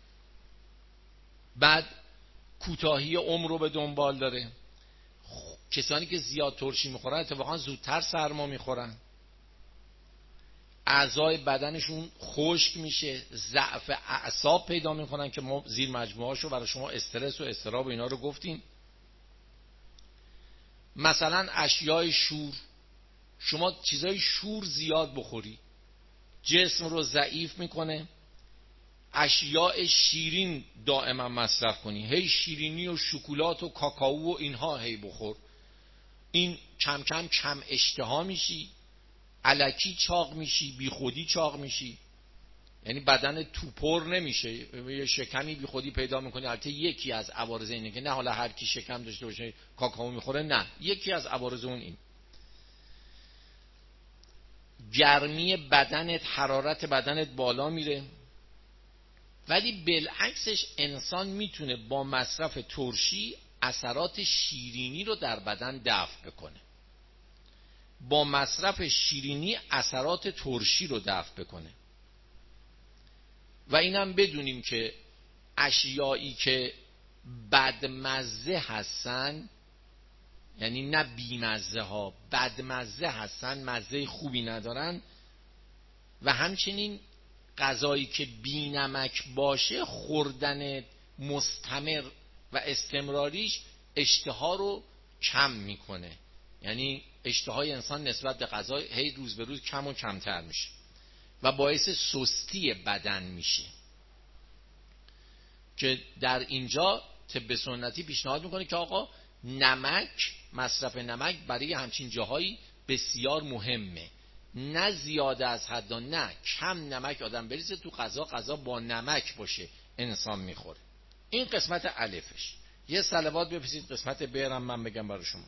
بعد کوتاهی عمر رو به دنبال داره. کسانی که زیاد ترشی میخورن اتفاقا زودتر سرما میخورن، اعضای بدنشون خشک میشه، ضعف اعصاب پیدا میکنن که ما زیر مجموعهاشو برای شما استرس و اضطراب و اینا رو گفتیم. مثلا اشیای شور، شما چیزای شور زیاد بخوری، جسم رو ضعیف میکنه. اشیاء شیرین دائما مصرف کنی، هی شیرینی و شکلات و کاکائو و اینها هی بخور، این کم کم کم اشتها میشی، الکی چاق میشی، بی خودی چاق میشی، یعنی بدن تو پر نمیشه، یه شکمی بی خودی پیدا میکنی. البته یکی از عوارض اینه که نه حالا هر کی شکم داشته باشه کاکائو میخوره، نه، یکی از عوارض اون این. گرمی بدنت، حرارت بدنت بالا میره. ولی بالعکسش انسان میتونه با مصرف ترشی اثرات شیرینی رو در بدن دفع بکنه، با مصرف شیرینی اثرات ترشی رو دفع بکنه. و اینم بدونیم که اشیایی که بدمزه هستن، یعنی نه بیمزه ها، بدمزه هستن، مزه خوبی ندارن، و همچنین غذایی که بی نمک باشه خوردن مستمر و استمراریش اشتها رو کم میکنه، یعنی اشتهای انسان نسبت به غذا هی روز به روز کم و کمتر میشه و باعث سستی بدن میشه، که در اینجا طب سنتی پیشنهاد میکنه که آقا نمک، مصرف نمک برای همچین جاهایی بسیار مهمه، نه زیاده از حد و نه کم نمک آدم بریزه تو غذا، غذا با نمک باشه انسان میخوره. این قسمت الفش. یه صلوات بفرستید قسمت برم من بگم برای شما.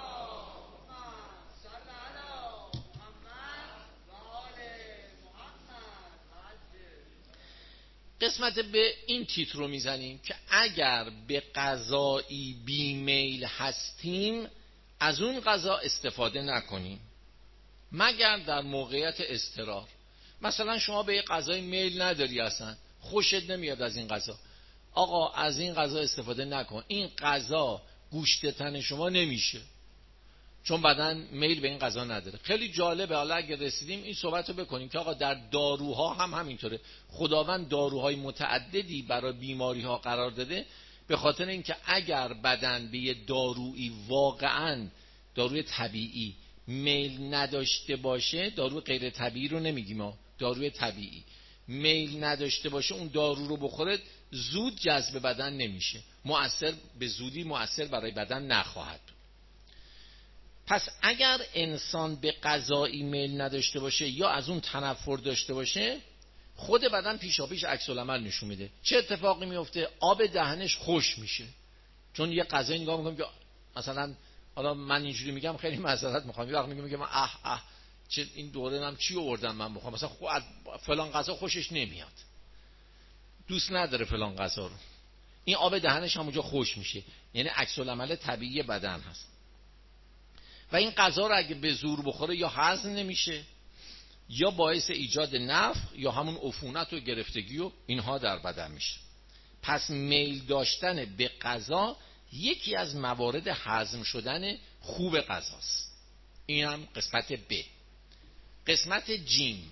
قسمت به این تیتر رو میزنیم که اگر به غذایی بیمیل هستیم از اون غذا استفاده نکنیم مگر در موقعیت اضطرار. مثلا شما به یه غذای میل نداری، اصلا خوشت نمیاد از این غذا، آقا از این غذا استفاده نکن، این غذا گوشت تن شما نمیشه چون بدن میل به این غذا نداره. خیلی جالبه، حالا اگه رسیدیم این صحبت رو بکنیم که آقا در داروها هم همینطوره. خداوند داروهای متعددی برای بیماری ها قرار داده به خاطر اینکه اگر بدن به یه دارویی واقعاً داروی طبیعی میل نداشته باشه، دارو غیر طبیعی رو نمیگیم ما، داروی طبیعی میل نداشته باشه، اون دارو رو بخوره زود جذب بدن نمیشه، مؤثر به زودی مؤثر برای بدن نخواهد. پس اگر انسان به غذایی میل نداشته باشه یا از اون تنفر داشته باشه، خود بدن پیشاپیش عکس العمل نشون میده. چه اتفاقی میفته؟ آب دهنش خوش میشه، چون یه غذایی نگاه میکنم که مثلا، حالا من اینجوری میگم خیلی معذرت میخوام، یه وقت میگم میگم اه اه چه این دوره من چی آوردم من بخوام، مثلا فلان غذا خوشش نمیاد، دوست نداره فلان غذا رو، این آب دهنش همونجا خوش میشه، یعنی عکس العمل طبیعی بدن هست. و این غذا رو اگه به زور بخوره یا هضم نمیشه یا باعث ایجاد نفخ یا همون عفونت و گرفتگی و اینها در بدن میشه. پس میل داشتن به غذا یکی از موارد هضم شدن خوب غذاست. این هم قسمت ب. قسمت جیم،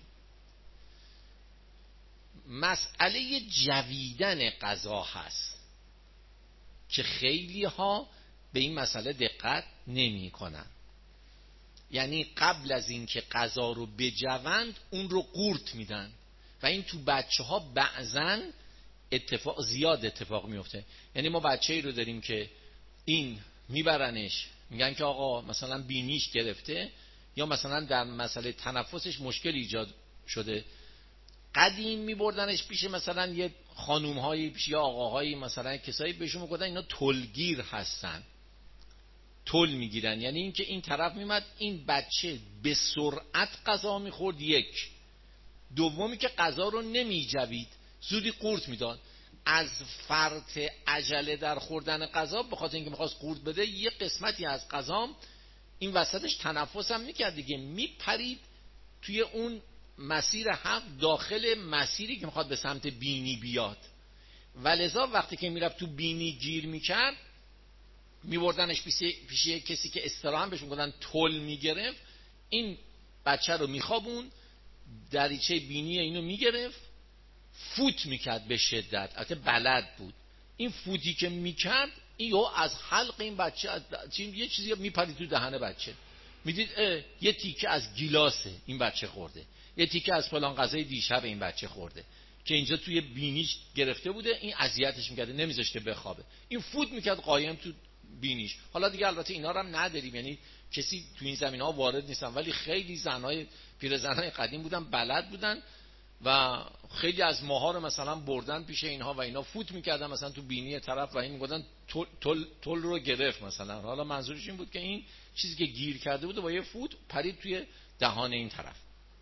مسئله جویدن غذا هست که خیلی ها به این مسئله دقت نمی کنن. یعنی قبل از اینکه غذا رو بجوند اون رو قورت میدن و این تو بچه ها بعضن اتفاق زیاد اتفاق میفته. یعنی ما بچه‌ای رو داریم که این میبرنش میگن که آقا مثلا بینیش گرفته یا مثلا در مسئله تنفسش مشکل ایجاد شده، قدیم میبردنش پیش مثلا یه خانوم‌هایی، پیش یا آقاهایی، مثلا کسایی بهشون میگفتن اینا تلگیر هستن، تل میگیرن، یعنی اینکه این طرف میمد این بچه به سرعت غذا میخورد، یک دومی که غذا رو نمیجوید، زودی قورت میداد. از فرط عجله در خوردن غذا به خاطر اینکه میخواست قورت بده یه قسمتی از غذا این وسطش تنفس هم میکرد دیگه، میپرید توی اون مسیر حق داخل مسیری که میخواد به سمت بینی بیاد، ولذا وقتی که میرفت تو بینی گیر میکرد میبردنش پیش کسی که استراحت بهش میگفتن تل میگرفت، این بچه رو میخوابون، دریچه بینی اینو میگرفت، فوت میکرد به شدت، البته بلد بود، این فوتی که میکرد اینو از حلق این بچه یه چیزی میپرید تو دهن بچه، میدید یه تیکه از گیلاسه این بچه خورده، یه تیکه از فلان غذای دیشب این بچه خورده که اینجا توی بینیش گرفته بوده، این اذیتش میکرده، نمیذاشته بخوابه، این فوت میکرد قایم تو بینیش. حالا دیگه البته اینا رو هم نداریم، یعنی کسی تو این زمینه‌ها وارد نیستن، ولی خیلی زنای پیرزنای قدیم بودن، بلد بودن و خیلی از ماها رو مثلا بردن پیش اینها و اینا فوت میکردن مثلا تو بینی طرف و این میگفتن تل, تل, تل رو گرفت مثلا. حالا منظورش این بود که این چیزی که گیر کرده بود و با یه فوت پرید توی دهان این طرف.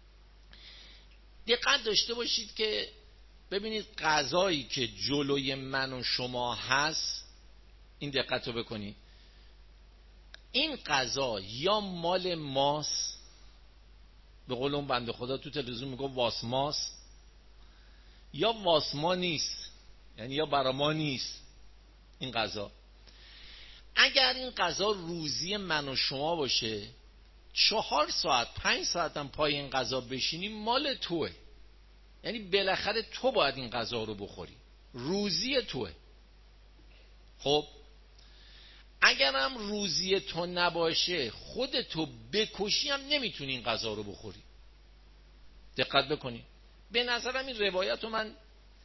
دقت داشته باشید که ببینید غذایی که جلوی من و شما هست، این دقت رو بکنید، این غذا یا مال ماست، به قول اون بنده خدا تو تلویزیون میگه واسماس، یا واسما نیست، یعنی یا برا ما نیست این غذا. اگر این غذا روزی من و شما باشه، چهار ساعت پنج ساعت هم پای این غذا بشینی مال توه، یعنی بالاخره تو باید این غذا رو بخوری، روزی توه. خب اگرم روزی تو نباشه، خودتو بکشی هم نمیتونی این غذا رو بخوری. دقت بکنی. به نظرم این روایت رو من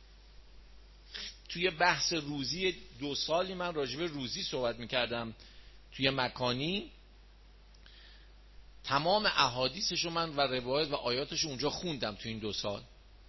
توی بحث روزی دو سالی من راجب روزی صحبت میکردم توی مکانی، تمام احادیثش رو من و روایت و آیاتش رو اونجا خوندم توی این دو سال.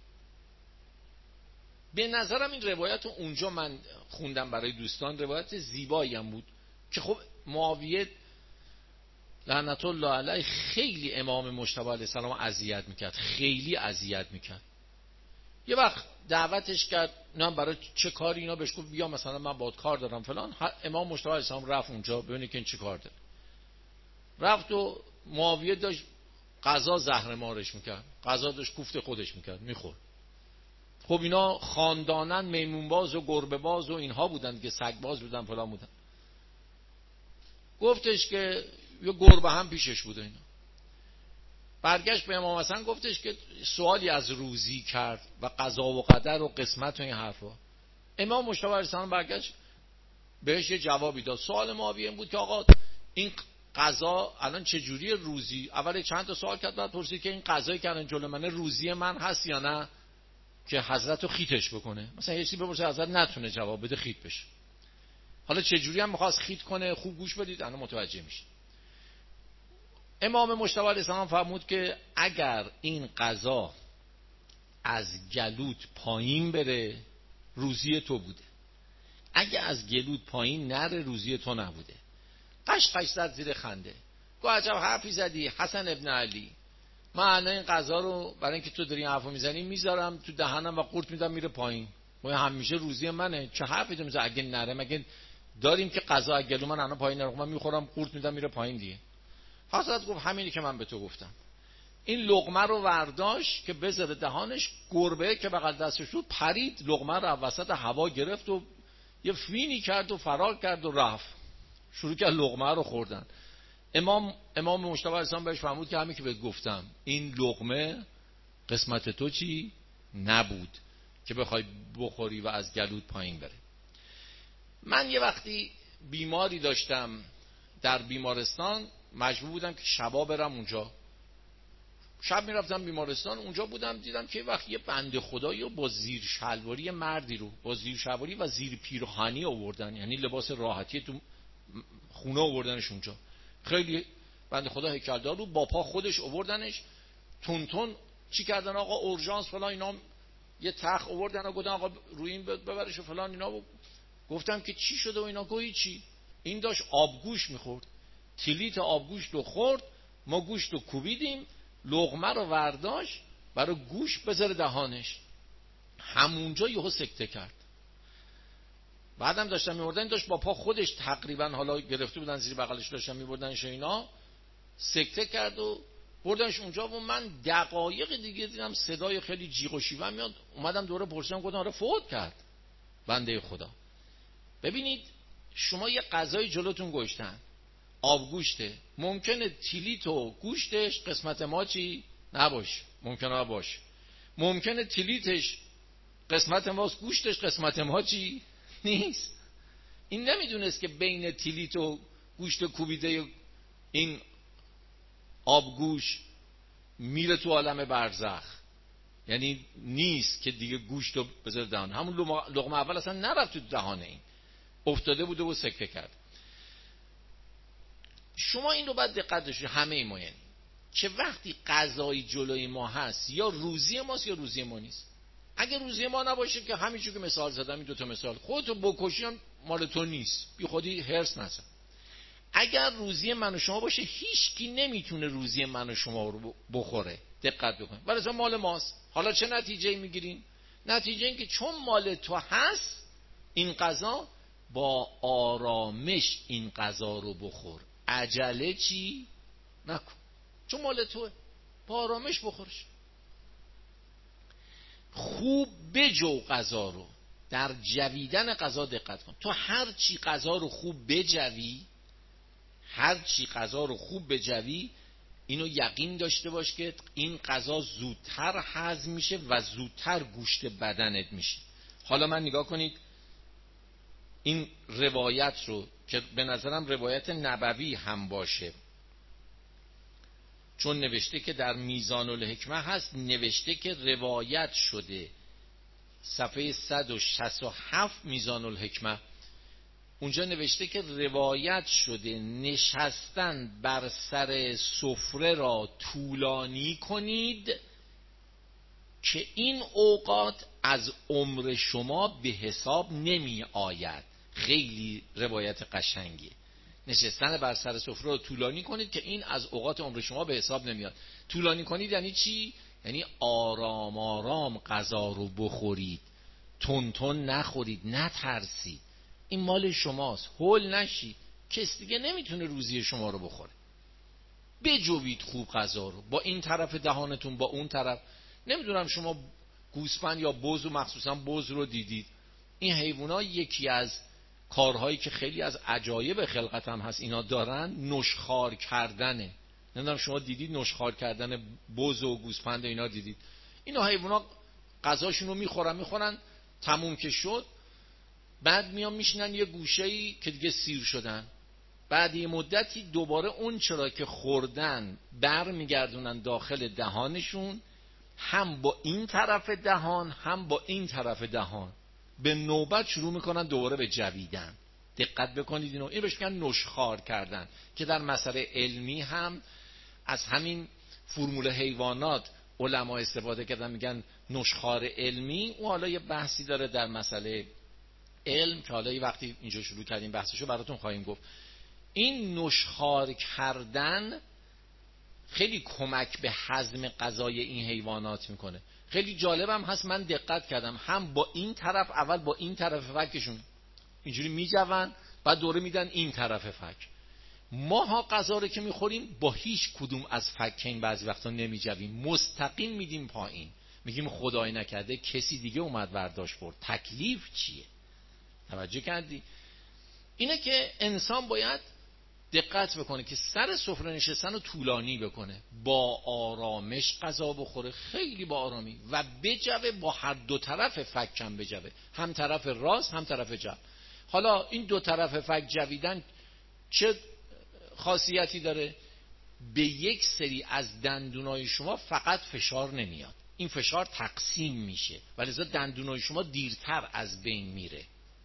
به نظرم این روایت رو اونجا من خوندم برای دوستان، روایت زیبایی هم بود که خب معاویه لعنت الله علیه خیلی امام مجتبی علیه السلام اذیت میکرد، خیلی اذیت میکرد. یه وقت دعوتش کرد، نه برای چه کاری، اینا بهش گفت بیا مثلا من باهات کار دارم فلان. امام مجتبی علیه السلام رفت اونجا ببینه که این چه کار داره. رفت و معاویه داشت غذا زهر مارش میکرد، غذا داشت کوفت خودش میکرد میخورد. خب اینا خاندانن میمون باز و گربه باز و اینها بودن که سگ باز بودن فلان بودن. گفتش که یه گربه هم پیشش بوده اینا. برگشت به امام حسن گفتش که سوالی از روزی کرد و قضا و قدر و قسمت و این حرفا. امام مجتبی علیه السلام برگشت بهش یه جوابی داد. سوال معاویه این بود که آقا این قضا الان چه جوری روزی؟ اول چند تا سوال کرد، بعد پرسید که این قضایی که الان جلوی منه روزی من هست یا نه، که حضرت رو خیتش بکنه. مثلا یه چیزی بپرسه حضرت نتونه جواب بده، خیت بشه. حالا چه جوری هم می‌خواست خیت کنه، خوب گوش بدید الان متوجه میشید. امام مجتبی علیه السلام فرمود که اگر این قضا از گلوت پایین بره روزی تو بوده، اگه از گلوت پایین نره روزی تو نبوده. قش قش زد زیر خنده، گفت عجب حرفی زدی حسن ابن علی، من الان این قضا رو برای اینکه تو داری این حرفو میزنی میذارم تو دهنم و قورت میدم میره پایین، ما همیشه روزی منه، چه حرفی تو میزنی؟ اگه نره مگه داریم که قضا از گلو من الان پایین نره، من میخورم قورت میدم میره پایین دیگه. حضرت گفت همینی که من به تو گفتم. این لقمه رو ورداشت که بذاره دهانش، گربه که بغل دستش بود پرید لقمه رو وسط هوا گرفت و یه فینی کرد و فرار کرد و رفت، شروع کرد لقمه رو خوردن. امام امام مجتبی علیه السلام بهش فرمود که همین که بهت گفتم، این لقمه قسمت تو چی نبود که بخوای بخوری و از گلوت پایین بره. من یه وقتی بیماری داشتم در بیمارستان، مجبور بودم که شبا برم اونجا. شب میرفتم بیمارستان، اونجا بودم دیدم که وقت یه بنده خدایی با زیر شلواری مردی رو با زیر شلواری و زیر پیراهنی آوردن، یعنی لباس راحتی تو خونه آوردنش اونجا. خیلی بنده خدا هیکلدار رو، با پا خودش آوردنش، تون تون چی کردن آقا اورژانس فلان اینا، یه تخت آوردن و گفتن آقا روی این ببرش و فلان اینا. گفتم که چی شده و اینا؟ گویی چی؟ این داشت آبگوش میخورد، تلیت آبگوشت رو خورد، ما گوشت رو کوبیدیم، لقمه رو ورداشت برای گوش بذاره دهانش، همونجا یهو سکته کرد. بعدم داشتم میبردن، داشت با پا خودش تقریبا، حالا گرفته بودن زیر بغلش داشتن میبردنش اینا، سکته کرد و بردنش اونجا. و من دقایق دیگه دیدم صدای خیلی جیغ و شیون میاد، اومدم دوره پرسیدم، گفتن آره فوت کرد بنده خدا. ببینید شما یه غذای جلوتون گوشتن، آبگوشته، ممکنه تیلیت و گوشتش قسمت ما چی نباشه، ممکنه باشه، ممکنه تیلیتش قسمت ماست، گوشتش قسمت ما چی نیست. این نمیدونست که بین تیلیت و گوشت کوبیده این آبگوش میره تو عالم برزخ، یعنی نیست که دیگه گوشت رو بذاره دهان. همون لقمه اول اصلا نرفت تو دهان این، افتاده بوده و سکته کرد. شما این رو باید دقت داشتید، همه ما، یعنی که وقتی غذای جلوی ما هست یا روزی ماست یا روزی ما نیست. اگه روزی ما نباشه که همینجور که مثال زدم، این دوتا مثال، خودتو بکشی هم مال تو نیست، بی خودی هرس نزن. اگر روزی من و شما باشه، هیچ کی نمیتونه روزی من و شما رو بخوره. دقت بکنید. ولی اصلا مال ماست. حالا چه نتیجه میگیریم؟ نتیجه این که چون مال تو هست این غذا، با آرامش این غذا رو بخور، عجله چی نکن، چون مال توه، با آرامش بخورش. خوب بجو غذا رو، در جویدن غذا دقت کن. تو هر چی غذا رو خوب بجوی، هر چی غذا رو خوب بجوی، اینو یقین داشته باش که این غذا زودتر هضم میشه و زودتر گوشت بدنت میشه. حالا من نگاه کنید این روایت رو که به نظرم روایت نبوی هم باشه، چون نوشته که در میزان الحکمه هست، نوشته که روایت شده صفحه صد و شصت و هفت میزان الحکمه، اونجا نوشته که روایت شده نشستن بر سر سفره را طولانی کنید که این اوقات از عمر شما به حساب نمی آید. خیلی روایت قشنگیه. نشستن بر سر سفره را طولانی کنید که این از اوقات عمر شما به حساب نمیاد. طولانی کنید یعنی چی؟ یعنی آرام آرام غذا رو بخورید، تون تون نخورید، نترسید. این مال شماست، هول نشید، کس دیگه نمیتونه روزی شما رو بخوره. بجوید خوب غذا رو، با این طرف دهانتون با اون طرف. نمیدونم شما گوسفند یا بز، و مخصوصا بز رو دیدید. این حیوونا یکی از کارهایی که خیلی از عجایب خلقت هم هست اینا دارن، نشخوار کردنه. نمیدونم شما دیدید نشخوار کردن بز و گوسفند اینا دیدید؟ اینا حیوونا غذاشون رو میخورن میخورن تموم که شد، بعد میان میشینن یه گوشه‌ای که دیگه سیر شدن، بعد یه مدتی دوباره اون چرا که خوردن بر میگردونن داخل دهانشون، هم با این طرف دهان هم با این طرف دهان به نوبت شروع میکنن دوباره به جویدن. دقت بکنید اینو، این بهش میگن نشخوار کردن، که در مسئله علمی هم از همین فرمول حیوانات علما استفاده کردن، میگن نشخوار علمی. و حالا یه بحثی داره در مسئله علم که حالا یه وقتی اینجا شروع کردیم بحثشو براتون خواهیم گفت. این نشخوار کردن خیلی کمک به هضم غذای این حیوانات میکنه. خیلی جالبم هست، من دقت کردم هم با این طرف، اول با این طرف فکشون اینجوری میجون، بعد دوره میدن این طرف فک. ما ها غذا رو که میخوریم با هیچ کدوم از فکین بعضی وقتا نمیجویم، مستقیم میدیم پایین، میگیم خدای نکرده کسی دیگه اومد برداشت برد، تکلیف چیه؟ توجه کردی؟ اینه که انسان باید دقت بکنه که سر سفره نشستن رو طولانی بکنه، با آرامش غذا بخوره، خیلی با آرامی، و بجوه با هر دو طرف فکم بجوه، هم طرف راست هم طرف چپ. حالا این دو طرف فک جویدن چه خاصیتی داره؟ به یک سری از دندونای شما فقط فشار نمیاد، این فشار تقسیم میشه و لذا دندونای شما دیرتر از بین میره.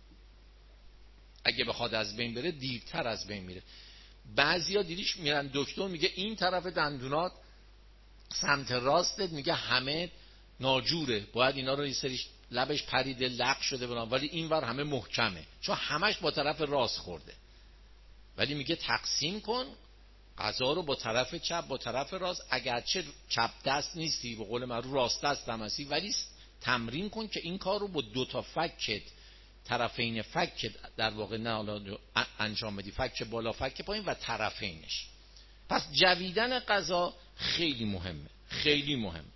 اگه بخواد از بین بره دیرتر از بین میره. بعضیا دیدیش میرن دکتر میگه این طرف دندونات سمت راستت، میگه همه ناجوره، باید اینا رو یه سریش لبش پریده لق شده برام، ولی اینور همه محکمه چون همش با طرف راست خورده. ولی میگه تقسیم کن غذا رو با طرف چپ با طرف راست، اگرچه چپ دست نیستی، به قول من راست دست هم هستی، ولی تمرین کن که این کار رو با دو تا فکت، طرفین فک در واقع نه انجام بدی، فک بالا فک پایین و طرفینش. پس جویدن غذا خیلی مهمه، خیلی مهم.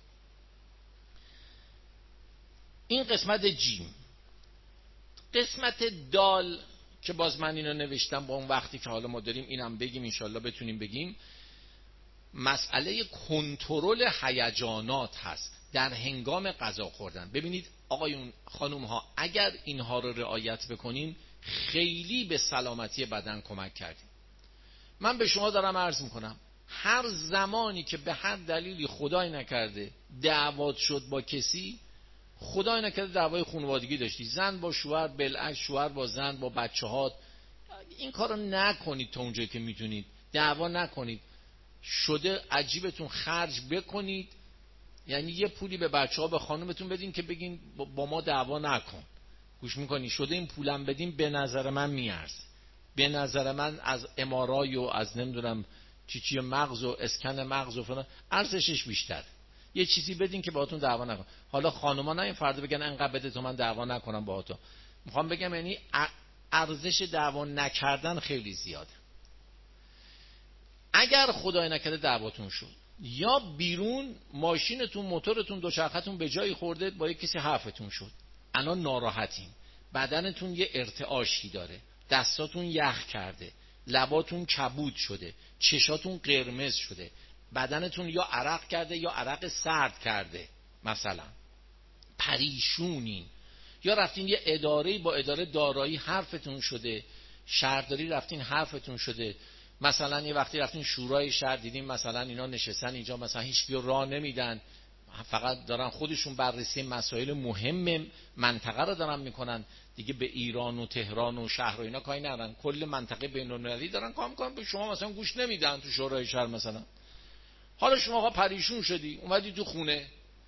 این قسمت جیم. قسمت دال که باز من اینو نوشتم با اون وقتی که حالا ما داریم اینم بگیم انشالله بتونیم بگیم، مسئله کنترل هیجانات هست در هنگام غذا خوردن. ببینید آقایون خانوم ها، اگر اینها رو رعایت بکنیم خیلی به سلامتی بدن کمک کردیم. من به شما دارم عرض میکنم هر زمانی که به هر دلیلی خدای نکرده دعوات شد با کسی، خدای نکرده دعوای خانوادگی داشتی، زن با شوهر، بالعکس شوهر با زن، با بچه ها، این کارو نکنید تا اونجایی که میتونید، دعوا نکنید. شده عجیبتون خرج بکنید، یعنی یه پولی به بچه ها به خانومتون بدین که بگین با ما دعوا نکن. گوش میکنی؟ شده این پولم بدین به نظر من میارزه، به نظر من از امارای و از نمیدونم چی چی مغز و اسکن مغز و فلان ارزشش بیشتر. یه چیزی بدین که باهاتون دعوا نکن. حالا خانوما نه این فردا بگن انقدر بده تو من دعوا نکنم باهاتون. میخوام بگم یعنی ارزش دعوا نکردن خیلی زیاده. اگر خدای نکرده دعواتون شد یا بیرون ماشینتون، موتورتون، دوچرخه‌تون به جایی خورده، با یک کسی حرفتون شد، الان ناراحتین، بدنتون یه ارتعاشی داره، دستاتون یخ کرده، لباتون کبود شده، چشاتون قرمز شده، بدنتون یا عرق کرده یا عرق سرد کرده، مثلا پریشونین، یا رفتین یه اداره با اداره دارایی حرفتون شده، شهرداری رفتین حرفتون شده، مثلا یه وقتی رفتین شورای شهر دیدین مثلا اینا نشستن اینجا مثلا هیچ کی راه نمیدن، فقط دارن خودشون بررسی مسائل مهم منطقه رو دارن میکنن دیگه، به ایران و تهران و شهر و اینا کاری ندارن، کل منطقه بین‌المللی دارن کار میکنن، به شما مثلا گوش نمیدن تو شورای شهر مثلا. حالا شما ها پریشون شدی اومدی تو خونه،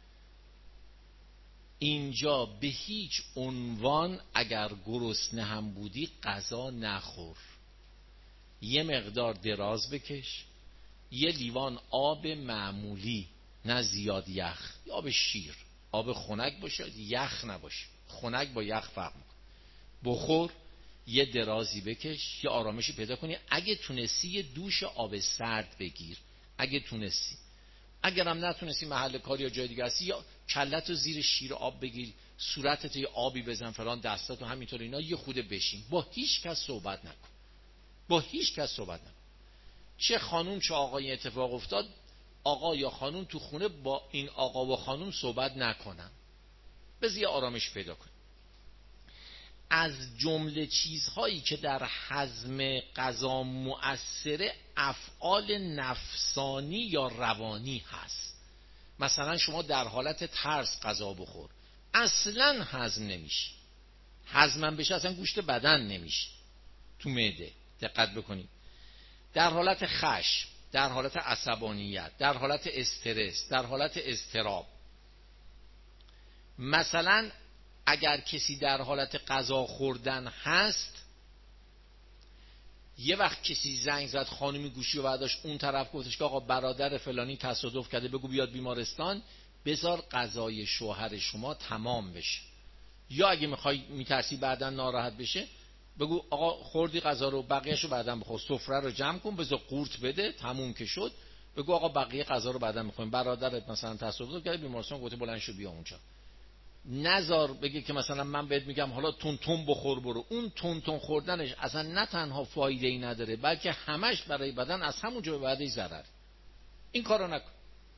اینجا به هیچ عنوان اگر گرسنه هم بودی غذا نخور، یه مقدار دراز بکش، یه لیوان آب معمولی، نه زیاد یخ، آب شیر، آب خنک باشه، یخ نباشه، خنک با یخ فرق میکنه، بخور، یه درازی بکش، یه آرامشی پیدا کنی، اگه تونستی یه دوش آب سرد بگیر، اگه تونستی، اگرم نتونستی محل کاری یا جای دیگه هستی، یا کلتو زیر شیر آب بگیر، صورتت یه آبی بزن فلان، دستاتو همینطور اینا، یه خوده بشین، با هیچ کس صحبت نکن، با هیچ کس صحبت نکن، چه خانوم چه آقای اتفاق افتاد، آقا یا خانوم تو خونه با این آقا و خانوم صحبت نکنن، بذار یه آرامش پیدا کن. از جمله چیزهایی که در هضم غذا مؤثر افعال نفسانی یا روانی هست. مثلا شما در حالت ترس غذا بخور، اصلا هضم نمیشه، هضم بشه اصلا گوشت بدن نمیشه تو معده، دقت بکنید. در حالت خشم، در حالت عصبانیت، در حالت استرس، در حالت اضطراب، مثلا اگر کسی در حالت غذا خوردن هست، یه وقت کسی زنگ زد خانمی گوشی رو برداشت اون طرف گفتش که آقا برادر فلانی تصادف کرده بگو بیاد بیمارستان، بذار غذای شوهر شما تمام بشه، یا اگه میخوای میترسی بعدن ناراحت بشه بگو آقا خوردی غذا رو بقیه‌شو بعدن بخور، سفره رو جمع کن بذار قورت بده، تموم که شد بگو آقا بقیه غذا رو بعدن میخوریم، برادرت مثلا تصادف کرده بیمارستان گفته بلند شو بیا اونجا. نزار بگه که مثلا من بهت میگم حالا تون تون بخور برو، اون تون تون خوردنش اصلا نه تنها فایده ای نداره بلکه همش برای بدن از همونجا به بعدش ضرر. این کارو نکن.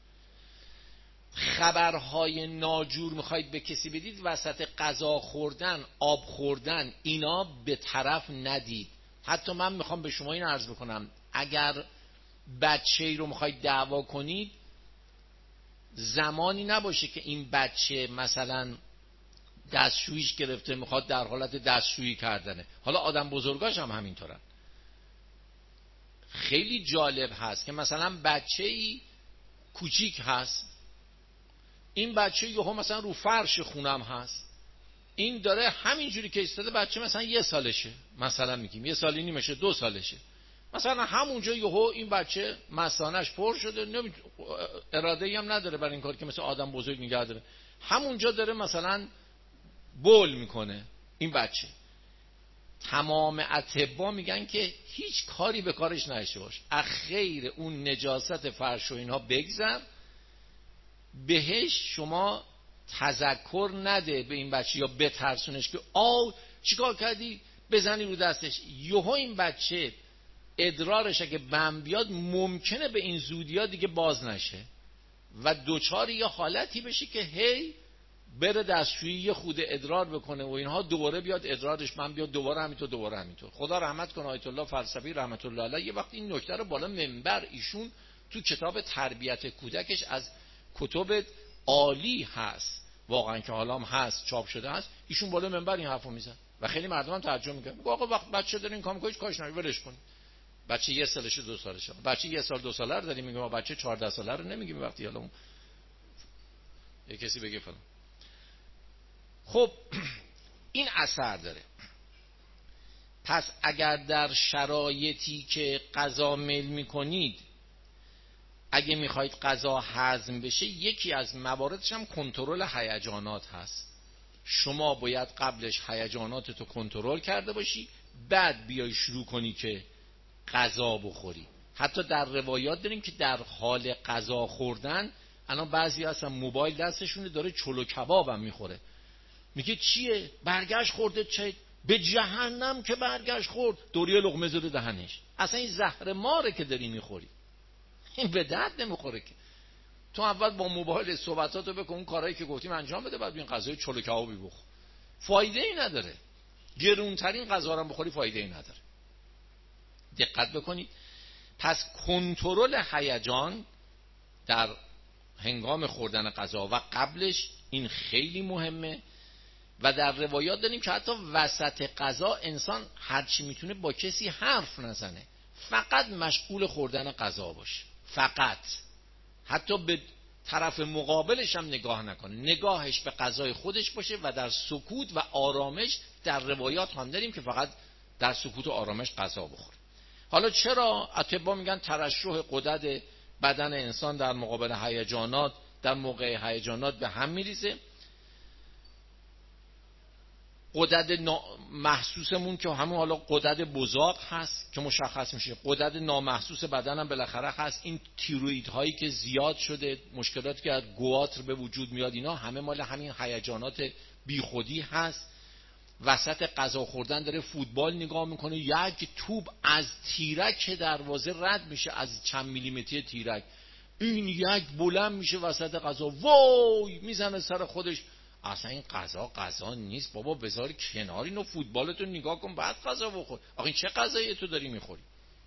خبرهای ناجور میخواید به کسی بدید، وسط غذا خوردن، آب خوردن، اینا به طرف ندید. حتی من میخوام به شما این عرض بکنم، اگر بچه‌ای رو میخواید دعوا کنید، زمانی نباشه که این بچه مثلا دستشویش گرفته میخواد در حالت دستشویی کردنه. حالا آدم بزرگاش هم همینطورن. خیلی جالب هست که مثلا بچه‌ای کوچیک هست، این بچه یهو مثلا رو فرش خونم هست، این داره همینجوری که ایستاده، بچه مثلا یه سالشه، مثلا میگیم یه سالی نیمشه، دو سالشه، مثلا همونجا یهو این بچه مثانش پر شده، نمی... اراده‌ای هم نداره برای این کار که مثل آدم بزرگ نگه داره، همونجا داره مثلا بول میکنه این بچه. تمام اطباء میگن که هیچ کاری به کارش نشه باش، اخیر اون نجاست فرش و اینها بگذر، بهش شما تذکر نده به این بچه یا بترسونش که آو چیکار کردی بزنی رو دستش. یهو این بچه ادرارش اگه بم بیاد ممکنه به این زودی ها دیگه باز نشه و دوچار یه حالتی بشه که هی بره دستشویی یه خود ادرار بکنه و اینها، دوباره بیاد ادرارش من بیاد دوباره همینطور دوباره همینطور. خدا رحمت کنه آیت الله فلسفی رحمت الله علیه، یه وقت این نکته رو بالا منبر ایشون تو کتاب تربیت کودکش از کتب عالی هست واقعا که حالا هم هست، چاپ شده هست. ایشون بالا منبر این حرفو میزنه و خیلی مردم هم تعجب میکنن. میگه آقا وقت بچه داره این کارو میکنه کاش نمی ولش کن. بچه یه سالشه دو سالشه، بچه یه سال دو ساله رو داریم میگیم، ما بچه چهارده ساله رو نمیگیم وقتی حالا یه کسی بگه فلان. خب این اثر داره. پس اگر در شرایطی که غذا میل میکنید، اگه میخواید غذا هضم بشه، یکی از مواردش هم کنترل هیجانات هست. شما باید قبلش هیجاناتتو کنترل کرده باشی، بعد بیای شروع کنی که غذا بخوری. حتی در روایات داریم که در حال غذا خوردن، الان بعضی اصلا موبایل دستشونه داره چلو کباب هم میخوره، میگه چیه؟ برگشت خورده چه؟ به جهنم که برگشت خورد، دوریه لقمه زده دهنش. اصلا این زهر ماره که داری میخوری، این به درد نمیخوره که. تو اول با موبایل صحبتاتو بکن، اون کارهایی که گفتیم انجام بده، بعد ببین غذای چلو کبابی بخور. فایده ای نداره. گرونترین غذا رو بخوری فایده ای نداره. دقت بکنید. پس کنترل هیجان در هنگام خوردن غذا و قبلش این خیلی مهمه. و در روایات داریم که حتی وسط غذا انسان هرچی میتونه با کسی حرف نزنه، فقط مشغول خوردن غذا باشه، فقط. حتی به طرف مقابلش هم نگاه نکنه، نگاهش به غذای خودش باشه و در سکوت و آرامش. در روایات هم داریم که فقط در سکوت و آرامش غذا بخوره. حالا چرا اطباء میگن ترشح غدد بدن انسان در مقابل هیجانات، در موقع هیجانات به هم میریزه؟ غدد محسوسمون که همون حالا غدد بزاق هست که مشخص میشه، غدد نامحسوس بدن هم بالاخره هست. این تیروئید هایی که زیاد شده، مشکلاتی که از گواتر به وجود میاد، اینا همه مال همین هیجانات بیخودی هست. وسط غذا خوردن داره فوتبال نگاه میکنه، یک توپ از تیرک دروازه رد میشه، از چند میلیمتری تیرک، این یک بلند میشه وسط غذا، وای میزنه سر خودش. اصلا این غذا غذا نیست بابا، بذار کنار اینو، فوتبالتو نگاه کن بعد غذا بخور. آخه این چه غذایی تو داری میخوری؟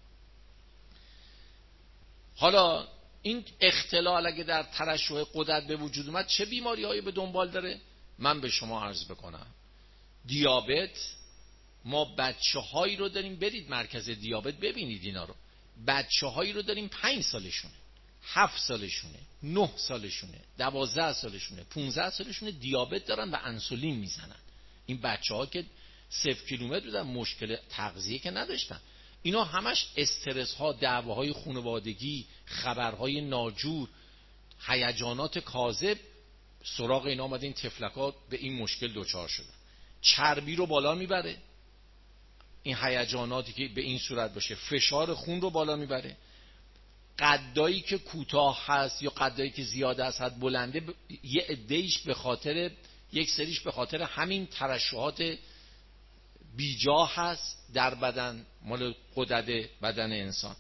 حالا این اختلال اگه در ترشح غدد به وجود اومد چه بیماری‌هایی به دنبال داره؟ من به شما عرض بکنم. دیابت، ما بچه‌هایی رو داریم، برید مرکز دیابت ببینید اینا رو. بچه‌هایی رو داریم پنج سالشونه، هفت سالشونه، نه سالشونه، دوازده سالشونه، پونزده سالشونه دیابت دارن و انسولین میزنن. این بچه‌ها که صفر کیلومتر بودن، مشکل تغذیه که نداشتن. اینا همش استرس ها، دعواهای خانوادگی، خبرهای ناجور، هیجانات کاذب، سراغ اینا اومده این تفلکات به این مشکل دوچار شدن. چربی رو بالا میبره این هیجاناتی که به این صورت باشه، فشار خون رو بالا میبره. قدایی که کوتاه هست یا قدایی که زیاد است حد بلنده، ب... یه عده‌ایش به خاطر، یک سریش به خاطر همین ترشحات بیجا هست در بدن، مال غدد بدن انسان.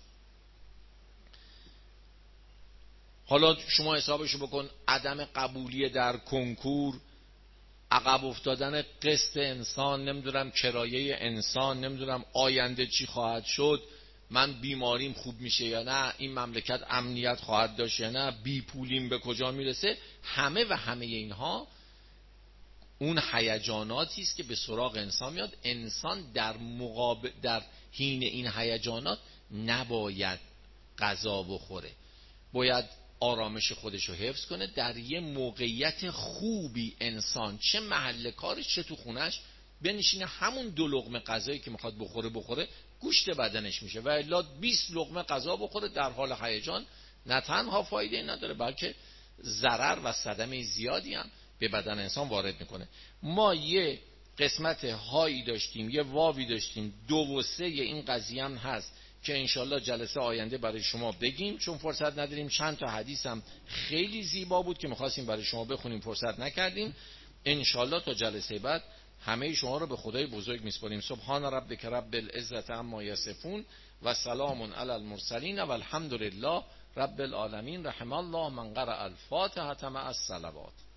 حالا شما حسابشو بکن، عدم قبولی در کنکور، عقب افتادن قسط انسان، نمیدونم کرایه انسان، نمیدونم آینده چی خواهد شد، من بیماریم خوب میشه یا نه، این مملکت امنیت خواهد داشت یا نه، بی پولیم به کجا میرسه. همه و همه اینها اون هیجاناتی است که به سراغ انسان میاد. انسان در مقابل، در حین این هیجانات نباید غذا بخوره، باید آرامش خودش رو حفظ کنه. در یه موقعیت خوبی انسان، چه محل کارش چه تو خونش، بنشینه همون دو لقمه غذایی که میخواد بخوره بخوره، گوشت بدنش میشه. و الا بیست لقمه غذا بخوره در حال هیجان، نه تنها فایده نداره بلکه ضرر و صدمه زیادی هم به بدن انسان وارد میکنه. ما یه قسمت هایی داشتیم، یه واوی داشتیم، دو و سه این قضیه هم هست که انشالله جلسه آینده برای شما بگیم، چون فرصت نداریم. چند تا حدیث هم خیلی زیبا بود که میخواستیم برای شما بخونیم، فرصت نکردیم. انشالله تا جلسه بعد همه شما رو به خدای بزرگ میسپاریم. سبحان ربک رب العزت عما یصفون و سلام علی المرسلین و الحمد لله رب العالمین. رحم الله من قرأ الفاتحه مع الصلوات.